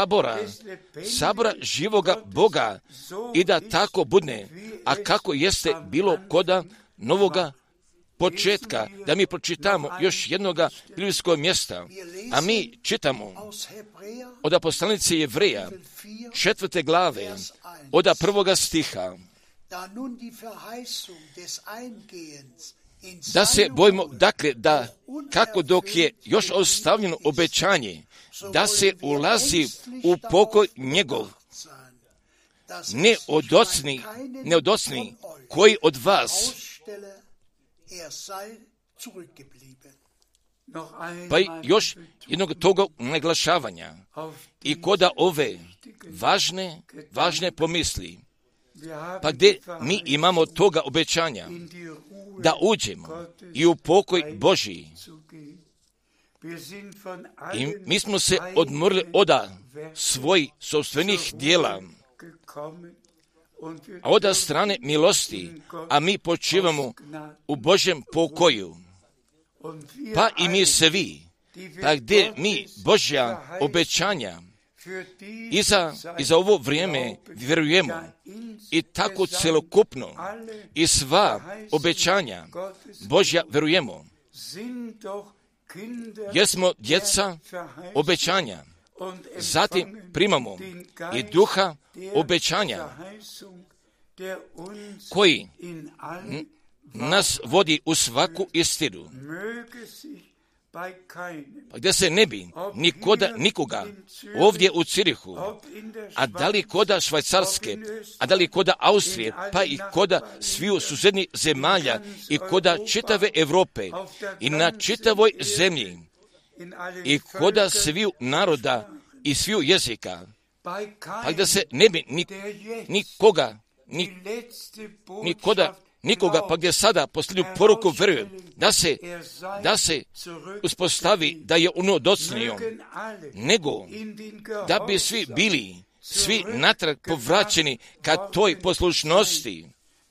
sabora živoga Boga, i da tako bude, a kako jeste bilo koda novoga početka, da mi pročitamo još jednoga biblijskog mjesta, a mi čitamo od poslanice Jevreja 4. glave od 1. stiha, da se bojimo, dakle, da kako dok je još ostavljeno obećanje, da se ulazi u pokoj njegov, ne odocni koji od vas, pa još jednog toga naglašavanja i koda ove važne pomisli, pa gdje mi imamo toga obećanja da uđemo i u pokoj Božji. I mi smo se odmorili od svojih sopstvenih dijela, a od strane milosti, a mi počivamo u Božjem pokoju. Pa i mi svi, pa gdje mi Božja obećanja i za ovo vrijeme vjerujemo, i tako celokupno i sva obećanja Božja vjerujemo, jer smo djeca obećanja, zatim primamo i Duha obećanja, koji nas vodi u svaku istinu, gdje se ne bi nikoga ovdje u Cirihu, a da li koda Švajcarske, a da li koda Austrije, pa i koda sviju susjednih zemalja i koda čitave Europe i na čitavoj zemlji i koda sviju naroda i sviju jezika, pa da se ne bi nikoga, pa gdje sada posljednju poruku vjeruje, da se uspostavi da je ono docnio, nego da bi svi natrag povraćeni ka toj poslušnosti.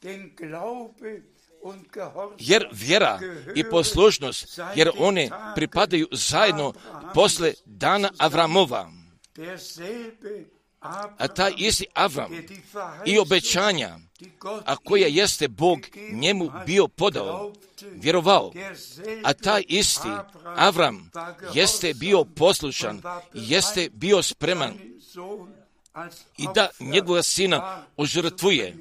Jer vjera i poslušnost, jer one pripadaju zajedno posle dana Avramova. A taj isti Avram i obećanja, a koja jeste Bog njemu bio podao, vjerovao, a taj isti Avram jeste bio poslušan, jeste bio spreman i da njegova sina ožrtvuje.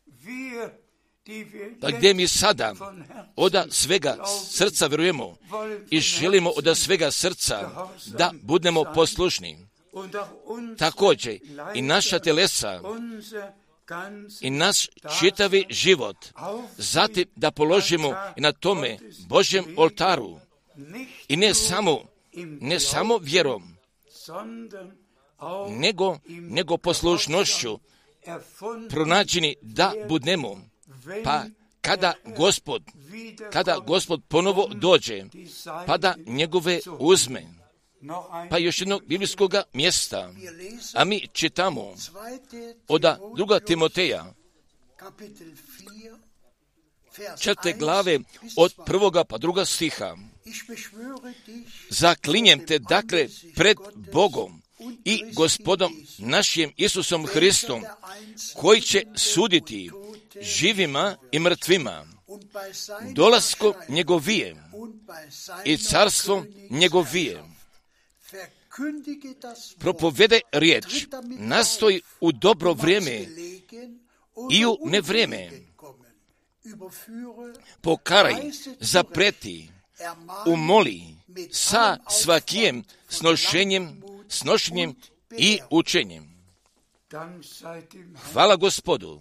Pa gdje mi sada od svega srca vjerujemo i želimo od svega srca da budemo poslušni. Također i naša telesa i naš čitavi život, zatim da položimo i na tome Božjem oltaru i ne samo vjerom, nego poslušnošću pronađeni da budemo. Pa kada Gospod ponovo dođe, pa da njegove uzme. Pa još jednog biblijskog mjesta, a mi čitamo od 2. Timoteja, 4. glave od 1. pa 2. stiha. Zaklinjem te dakle pred Bogom i Gospodom našim Isusom Hristom, koji će suditi živima i mrtvima, dolaskom njegovije i carstvom njegovije. Propovede riječ, nastoji u dobro vrijeme i u nevrijeme. Pokaraj, zapreti, umoli sa svakijem snošenjem i učenjem. Hvala Gospodu,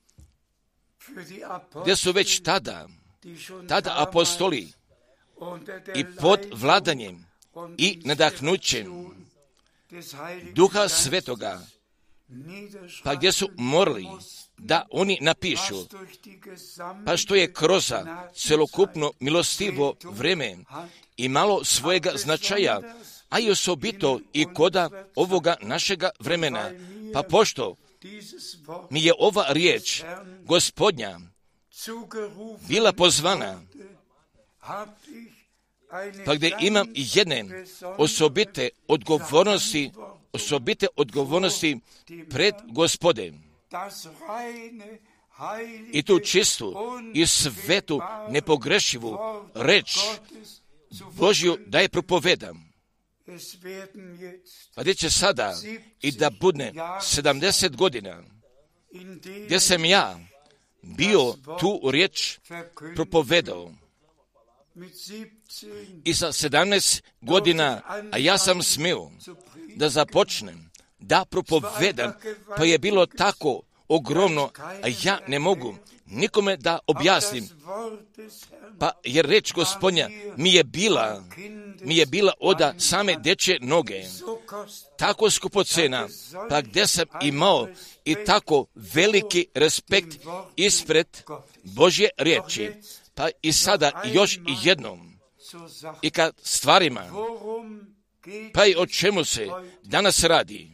gdje su već tada apostoli i pod vladanjem i nadahnućem Duha Svetoga, pa gdje su morali da oni napišu, pa što je kroz celokupno milostivo vrijeme imalo svojega značaja, a i osobito i koda ovoga našega vremena, pa pošto mi je ova riječ Gospodnja bila pozvana, pa gdje imam jedne osobite odgovornosti pred Gospodem. I tu čistu i svetu nepogrešivu reč Božju da je propovedam. Pa gdje će sada i da budne 70 godina, gdje sam ja bio tu riječ propovedao. I sa 17 godina, a ja sam smio da započnem, da propovedam, pa je bilo tako ogromno, a ja ne mogu nikome da objasnim. Pa jer reč Gospodnja mi je bila od same dječje noge, tako skupocena, pa gdje sam imao i tako veliki respekt ispred Božje riječi. Pa i sada još jednom, i kad stvarima, pa i o čemu se danas radi,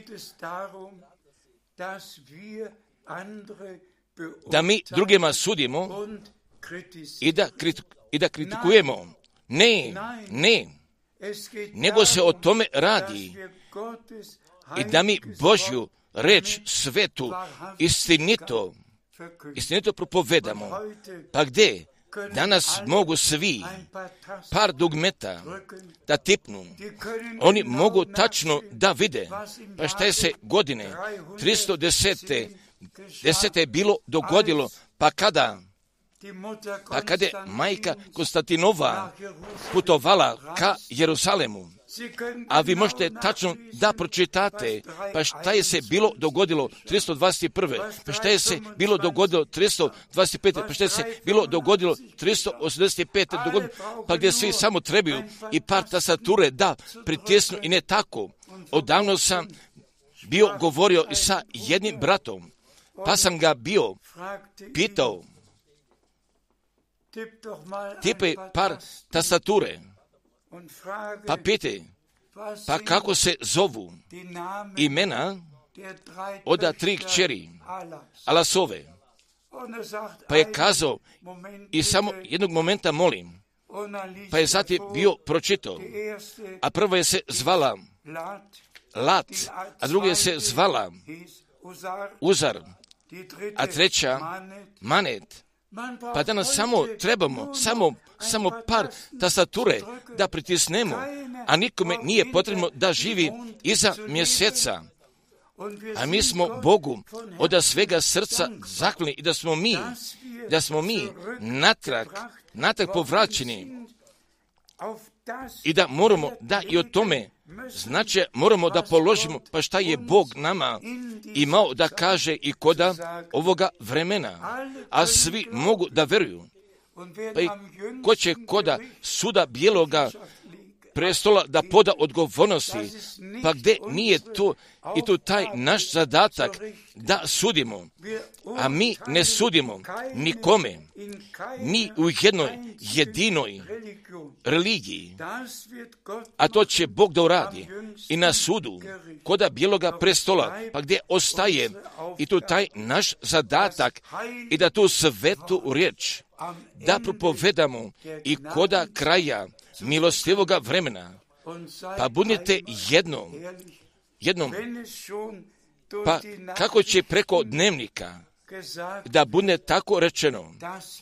da mi drugima sudimo i da kritikujemo. Ne, nego se o tome radi i da mi Božju reč svetu istinito propovedamo. Pa gdje danas mogu svi par dugmeta da tipnu, oni mogu tačno da vide, pa šta je se godine 310. bilo dogodilo, pa kada je majka Konstantinova putovala ka Jeruzalemu, a vi možete tačno da pročitate, pa šta je se bilo dogodilo 321. Pa šta je se bilo dogodilo 325. Pa šta je se bilo dogodilo 385. Pa gdje svi samo trebaju i par tastature da pritisnu i ne tako. Odavno sam bio govorio sa jednim bratom, pa sam ga bio pitao, tipaj par tastature, pa pitaj, pa kako se zovu imena od 3 kćeri Alasove. Pa je kazao, i samo jednog momenta molim, pa je zatim bio pročitao, a prva je se zvala Lat, a druga je se zvala Uzar, a treća Manet. Pa danas samo trebamo, samo par tastature da pritisnemo, a nikome nije potrebno da živi iza mjeseca. A mi smo Bogu od svega srca zahvalni i da smo mi natrag povraćeni i da moramo da i o tome znači moramo da položimo pa šta je Bog nama imao da kaže i koda ovoga vremena, a svi mogu da veruju. Pa i ko će koda suda bijeloga prestola da poda odgovornosti, pa gdje nije to i tu taj naš zadatak da sudimo, a mi ne sudimo nikome, ni u jednoj jedinoj religiji, a to će Bog da uradi i na sudu koda bijeloga prestola, pa gdje ostaje i tu taj naš zadatak i da tu svetu riječ da propovedamo i koda kraja milostivoga vremena, pa budite jednom, pa kako će preko dnevnika da bude tako rečeno,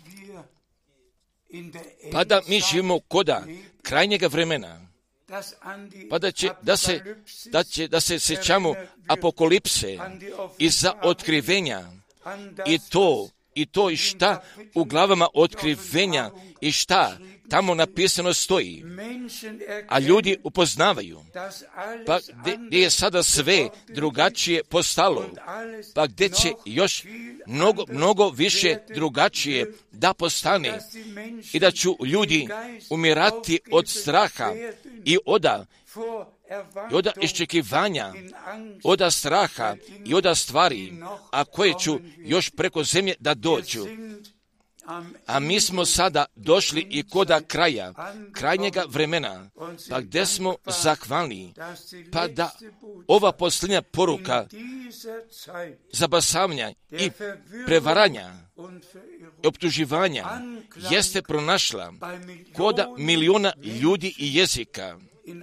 pa da mi živimo koda krajnjega vremena, pa da se sjećamo apokalipse i za otkrivenja i to i šta u glavama otkrivenja i šta tamo napisano stoji, a ljudi upoznavaju, pa gdje je sada sve drugačije postalo, pa gdje će još mnogo više drugačije da postane i da ću ljudi umirati od straha i oda iščekivanja, oda straha i oda stvari, a koje ću još preko zemlje da dođu. A mi smo sada došli i koda krajnjega vremena, pa gdje smo zahvalni, pa da ova posljednja poruka zabasavanja i prevaranja i optuživanja jeste pronašla koda miliona ljudi i jezika,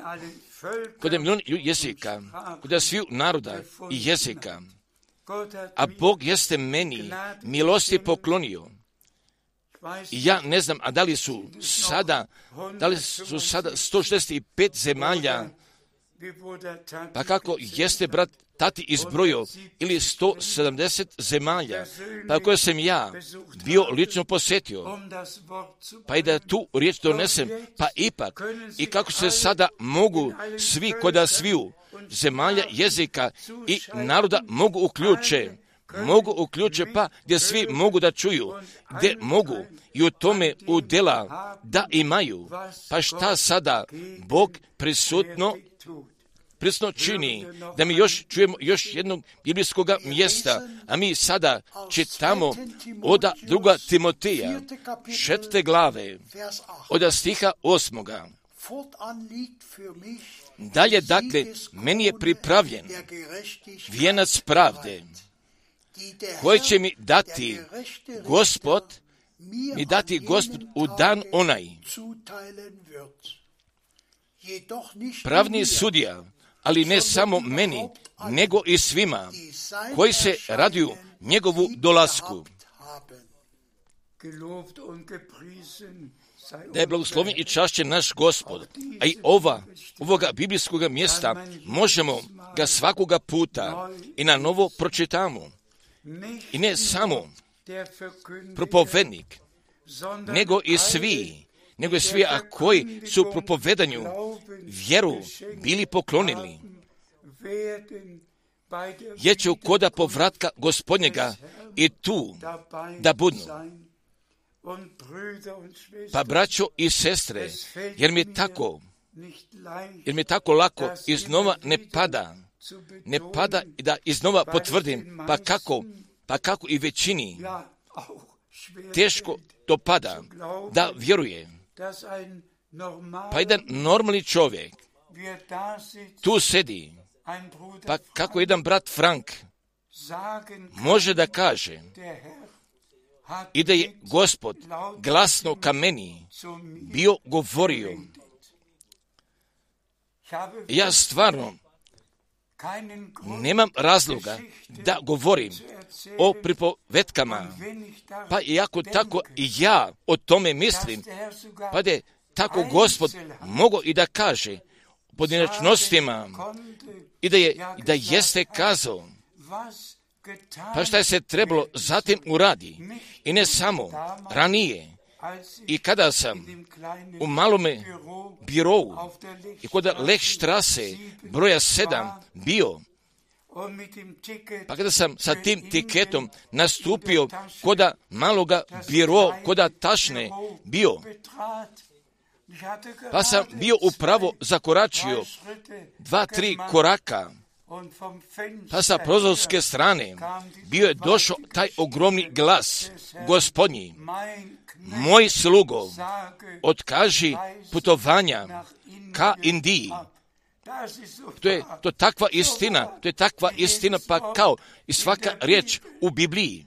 koda sviju naroda i jezika. A Bog jeste meni milosti poklonio. Ja ne znam, a da li su sada 165 zemalja, pa kako jeste brat tati izbrojio, ili 170 zemalja, pa koje sam ja bio lično posjetio, pa i da tu riječ donesem, pa ipak, i kako se sada mogu svi koda sviju zemalja, jezika i naroda mogu uključe, pa gdje svi mogu da čuju, gdje mogu i u tome udjela da imaju, pa šta sada Bog prisutno čini, da mi još čujemo još jednog biblijskog mjesta, a mi sada čitamo od 2. Timoteja, 4. glave, od stiha 8. Dalje, dakle, meni je pripravljen vijenac pravde, koji će mi dati Gospod u dan onaj. Pravni sudija, ali ne samo meni, nego i svima koji se raduju njegovu dolasku. Da je blagosloven i čašćen naš Gospod, a i ovoga biblijskog mjesta možemo ga svakoga puta i na novo pročitamo. I ne samo propovednik, nego i svi, a koji su propovedanju vjeru bili poklonili, jer će koda povratka Gospodnjega i tu da budnu. Pa braćo i sestre, jer mi tako jer mi tako lako iznova ne pada i da iznova potvrdim, pa kako i većini teško to pada da vjeruje. Pa jedan normalni čovjek tu sedi, pa kako jedan brat Frank može da kaže i da je Gospod glasno ka meni bio govorio. Ja stvarno nemam razloga da govorim o pripovetkama, pa iako tako i ja o tome mislim, pa da je tako Gospod mogao i da kaže u pojedinačnostima i da jeste kazao, pa šta je se trebalo zatim uradi. I ne samo ranije, i kada sam u malome birou i kod Lechstrasse broja 7 bio, pa kada sam sa tim tiketom nastupio kod maloga biroa, kod tašne bio, pa sam bio upravo zakoračio 2-3 koraka, pa sa prozorske strane bio je došao taj ogromni glas Gospodnji, moj slugo, otkaži putovanja ka Indiji. To je takva istina, pa kao i svaka riječ u Bibliji.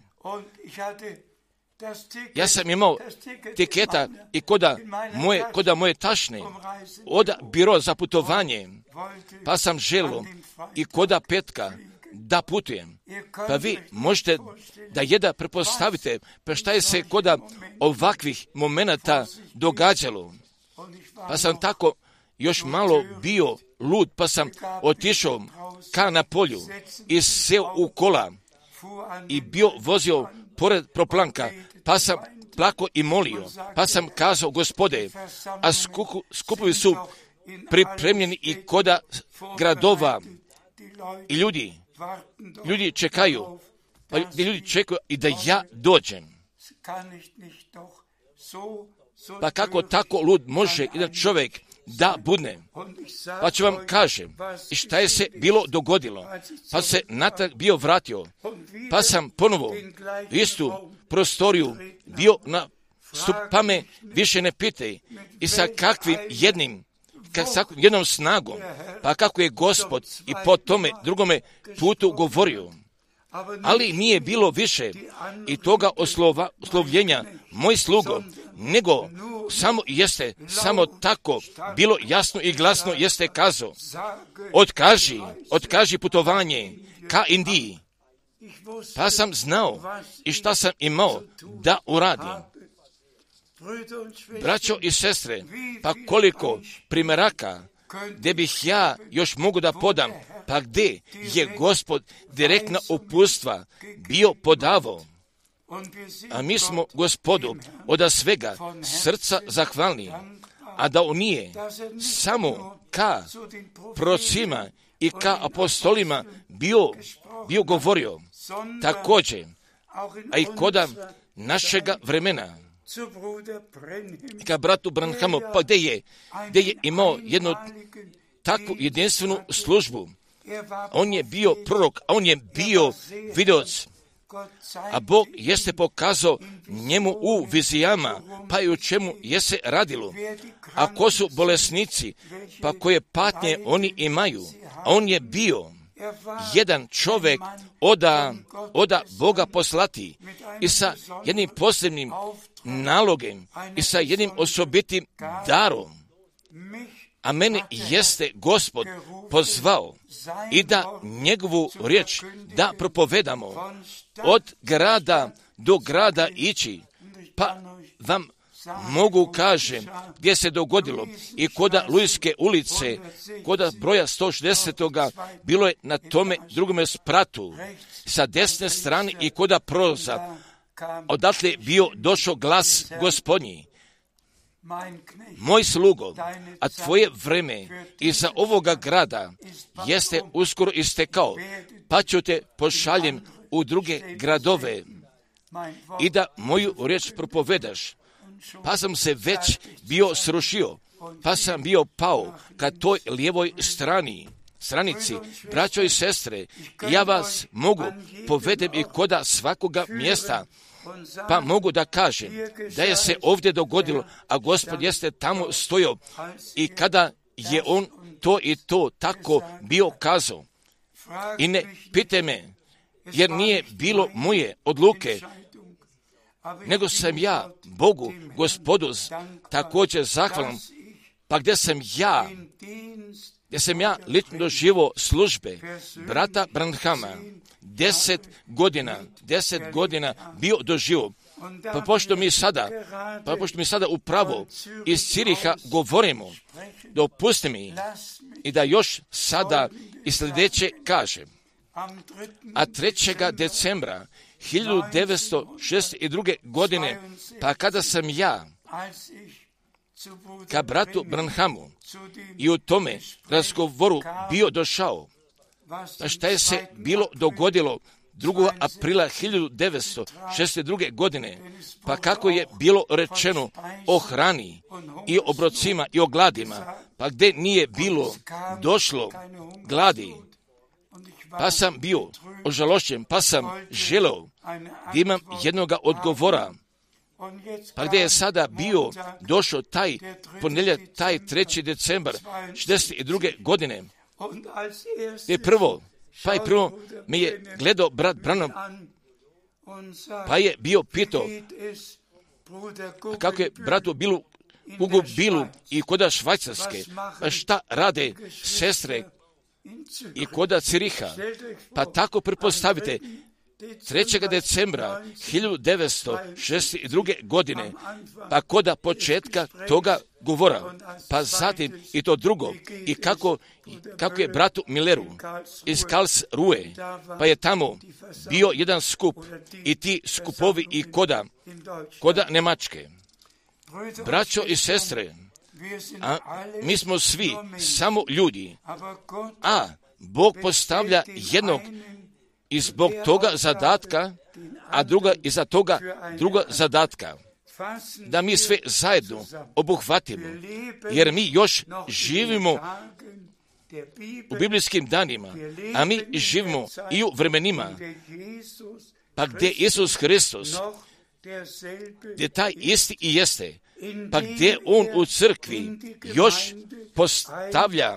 Ja sam imao tiketa i koda moje tašne od biro za putovanje, pa sam želio i koda petka da putujem. Pa vi možete da jedna prepostavite pa šta je se koda ovakvih momenata događalo. Pa sam tako još malo bio lud, pa sam otišao ka na polju i seo u kola i bio vozio pored proplanka, pa sam plako i molio, pa sam kazao, Gospode, a skupovi su pripremljeni i koda gradova i ljudi čekaju, pa ljudi čekaju i da ja dođem. Pa kako tako lud može jedan čovjek da budne? Pa ću vam kažem, i šta je se bilo dogodilo, pa se natrag bio vratio, pa sam ponovo istu prostoriju bio na pa me više ne pitaj i sa kakvim jednom snagom, pa kako je Gospod i po tome drugome putu govorio. Ali nije bilo više i toga oslovljenja moj slugo, nego samo tako bilo jasno i glasno jeste kazao, otkaži putovanje ka Indiji. Pa sam znao i šta sam imao da uradim. Braćo i sestre, pa koliko primjeraka gdje bih ja još mogu da podam, pa gdje je Gospod direktna uputstva bio podavao. A mi smo Gospodu od svega srca zahvalni, a da on nije samo ka prorocima i ka apostolima bio govorio, također, a i koda našega vremena, ka bratu Branhamu, pa gdje je imao jednu takvu jedinstvenu službu. On je bio prorok, a on je bio videoc, a Bog jeste pokazao njemu u vizijama, pa i u čemu je se radilo. A ko su bolesnici, pa koje patnje oni imaju, a on je bio jedan čovjek oda Boga poslati i sa jednim posebnim nalogem i sa jednim osobitim darom. A mene jeste Gospod pozvao i da njegovu riječ da propovedamo od grada do grada ići, pa vam mogu kažem gdje se dogodilo i koda Lujske ulice, koda broja 160. bilo je na tome drugome spratu sa desne strane i koda prolaza, odatle bio došao glas Gospodnji. Moj slugo, a tvoje vreme iza ovoga grada jeste uskoro istekao, pa ću te pošaljem u druge gradove i da moju riječ propovedaš. Pa sam se već bio srušio pa sam bio pao ka toj lijevoj stranici. Braćo i sestre, ja vas mogu povedem i koda svakoga mjesta, pa mogu da kažem da je se ovdje dogodilo, a Gospod jeste tamo stojao i kada je on to i to tako bio kazao. I ne pitaj me, jer nije bilo moje odluke, nego sam ja Bogu, Gospodu, također zahvalan, pa gdje sam ja lično doživio službe brata Branhama, 10 godina bio doživio. Pa pošto mi sada upravo iz Ciriha govorimo, dopusti mi i da još sada i sljedeće kažem. A 3. decembra 1962. godine, pa kada sam ja ka bratu Branhamu i u tome razgovoru bio došao, pa šta je se bilo dogodilo 2. aprila 1962. godine, pa kako je bilo rečeno o hrani i o obrocima i o gladima, pa gdje nije bilo došlo gladi, pa sam bio ožalošćen, pa sam želeo da imam jednoga odgovora, pa gdje je sada bio došao taj ponedjeljak, taj 3. decembar 1962. godine, prvo me je gledao brat Branham, pa je bio pitao kako je bratu Ugu Bilu i koda Švajcarske, pa šta rade sestre i koda Ciriha, pa tako pretpostavite 3. decembra 1962. godine, pa koda početka toga govora, pa zatim i to drugo, i kako je bratu Milleru iz Karlsruhe, pa je tamo bio jedan skup i ti skupovi i koda Njemačke. Braćo i sestre, a mi smo svi samo ljudi, a Bog postavlja jednog i zbog toga zadatka, a druga iza toga druga zadatka, da mi sve zajedno obuhvatimo, jer mi još živimo u biblijskim danima, a mi živimo i u vremenima, pa gdje Isus Hristos, gdje taj isti i jeste, pa gdje on u crkvi još postavlja,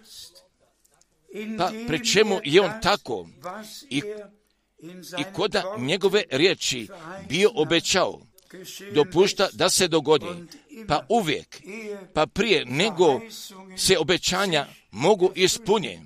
pa pri čemu je on tako i koda njegove riječi bio obećao, dopušta da se dogodi, pa uvijek, pa prije nego se obećanja mogu ispuniti,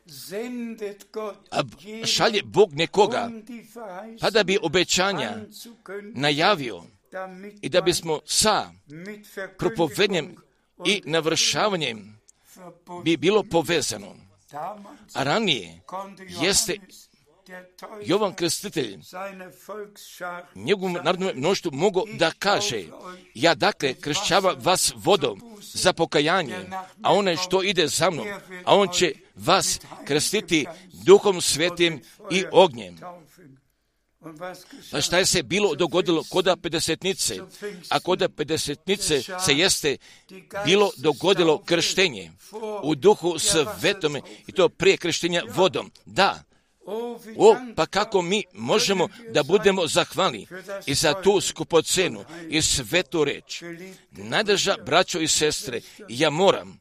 a šalje Bog nekoga, pa da bi obećanja najavio i da bismo sa propovednjem i navršavanjem bi bilo povezano. A ranije jeste Jovan Krstitelj njegovom narodnom mnoštvu mogao da kaže, ja dakle kršćavam vas vodom za pokajanje, a onaj što ide za mnom, a on će vas krstiti Duhom Svetim i ognjem. Pa šta je se bilo dogodilo koda pedesetnice? A koda pedesetnice se jeste bilo dogodilo krštenje u Duhu Svetome i to prije krštenja vodom. Da. Pa kako mi možemo da budemo zahvalni i za tu skupocenu i svetu reč. Najdraža braćo i sestre, ja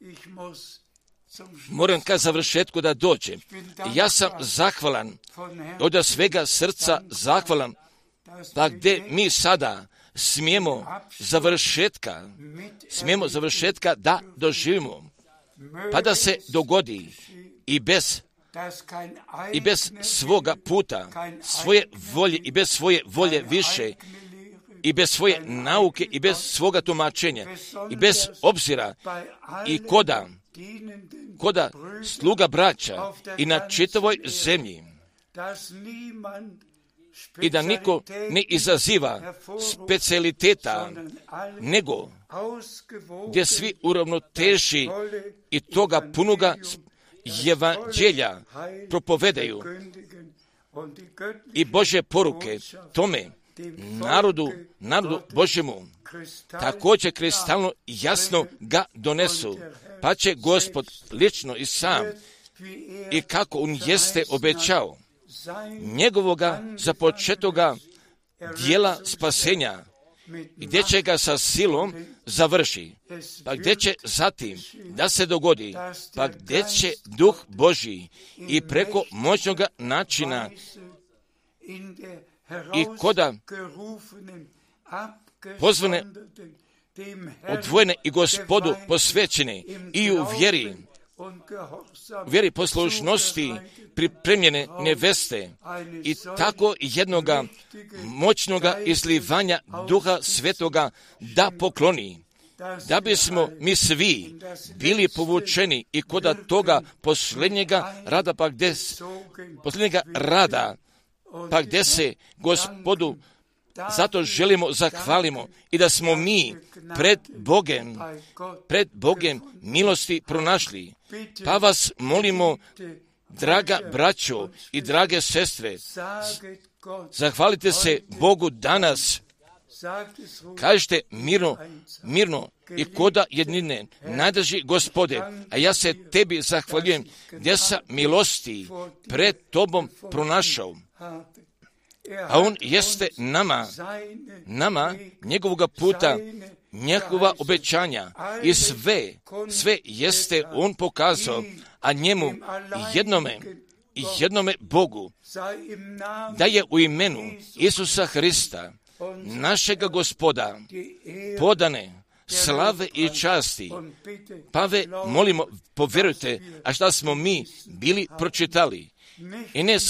moram ka završetku da dođem. Ja sam zahvalan, od svega srca zahvalan, pa gdje mi sada smijemo završetka da doživimo, pa da se dogodi i bez svoga puta, svoje volje i bez svoje volje više, i bez svoje nauke i bez svoga tumačenja, i bez obzira i koda sluga braća i na čitavoj zemlji, i da niko ne izaziva specijaliteta, nego gdje svi uravnoteži i toga punoga evanđelja propovedaju i Božje poruke tome narodu Božjemu također kristalno jasno ga donesu, pa će Gospod lično i sam i kako on jeste obećao njegovoga započetoga dijela spasenja, gdje će ga sa silom završi, pa gdje će zatim da se dogodi, pa gdje će Duh Božji i preko moćnoga načina i koda pozvane, odvojene i Gospodu posvećene i u vjeri poslušnosti pripremljene neveste i tako jednoga moćnoga izlivanja Duha Svetoga da pokloni, da bismo mi svi bili povučeni i koda toga posljednjega rada, pa gdje se Gospodu zato želimo zahvalimo i da smo mi pred Bogem milosti pronašli. Pa vas molimo, draga braćo i drage sestre, zahvalite se Bogu danas. Kažete mirno i koda jednine, najdrži Gospode, a ja se tebi zahvaljujem gdje sam milosti pred tobom pronašao. A on jeste nama njegovoga puta, njegova obećanja i sve jeste on pokazao, a njemu jednome Bogu da je u imenu Isusa Hrista, našega Gospoda, podane slave i časti. Pa molimo, povjerujte, a šta smo mi bili pročitali. I ne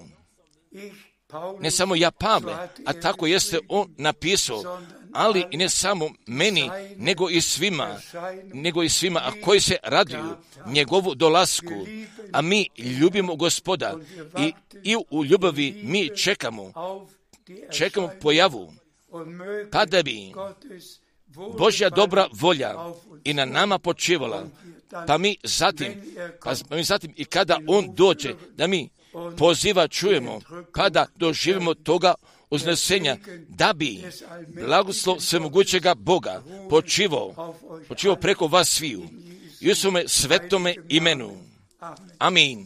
samo ja, Pavle, a tako jeste on napisao, ali i ne samo meni, nego i svima, a koji se raduju njegovu dolasku, a mi ljubimo Gospoda i u ljubavi mi čekamo pojavu, pa da bi Božja dobra volja i na nama počivala, pa mi zatim i kada on dođe, da mi poziva čujemo, pa da doživimo toga uznesenja, da bi blagoslov svemogućega Boga počivao preko vas sviju i u svome svetome imenu. Amin.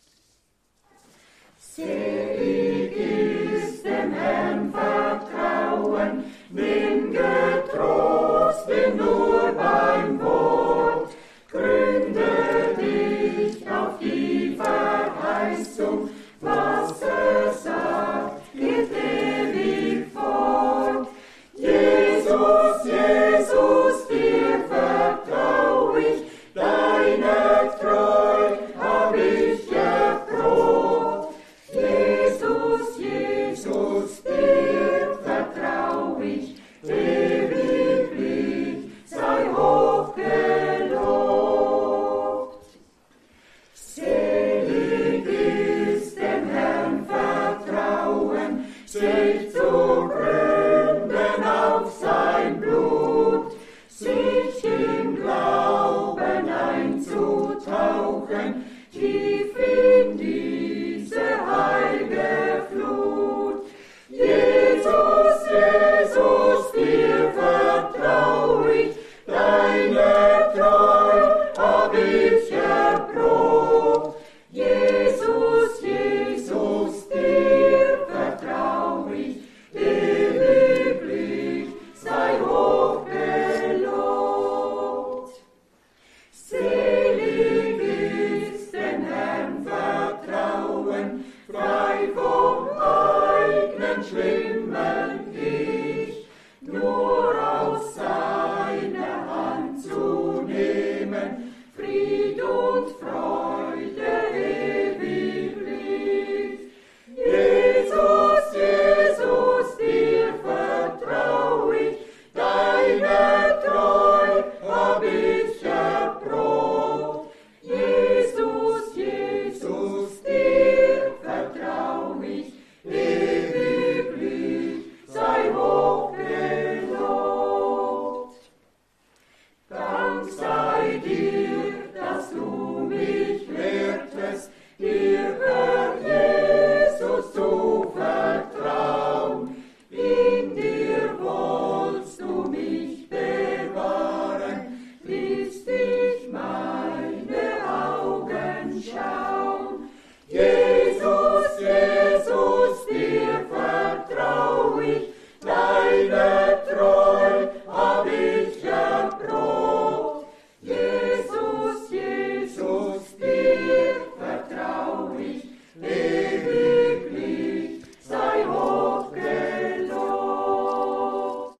Selig ist dem Herrn vertrauen, bin getrost, bin nur beim Wort, gründe dich auf die Verheißung, was sagt, geht ewig fort. Jesus, Jesus, dir vertrau ich, deine Treu hab ich erprobt. Jesus, Jesus, dir vertrau ich, ewiglich sei hoch gelobt. Selig ist dem Herrn vertrauen, sich zu gründen auf sein Blut, sich im Glauben einzutauchen, tief in diese heilige Flut. Jesus, Jesus,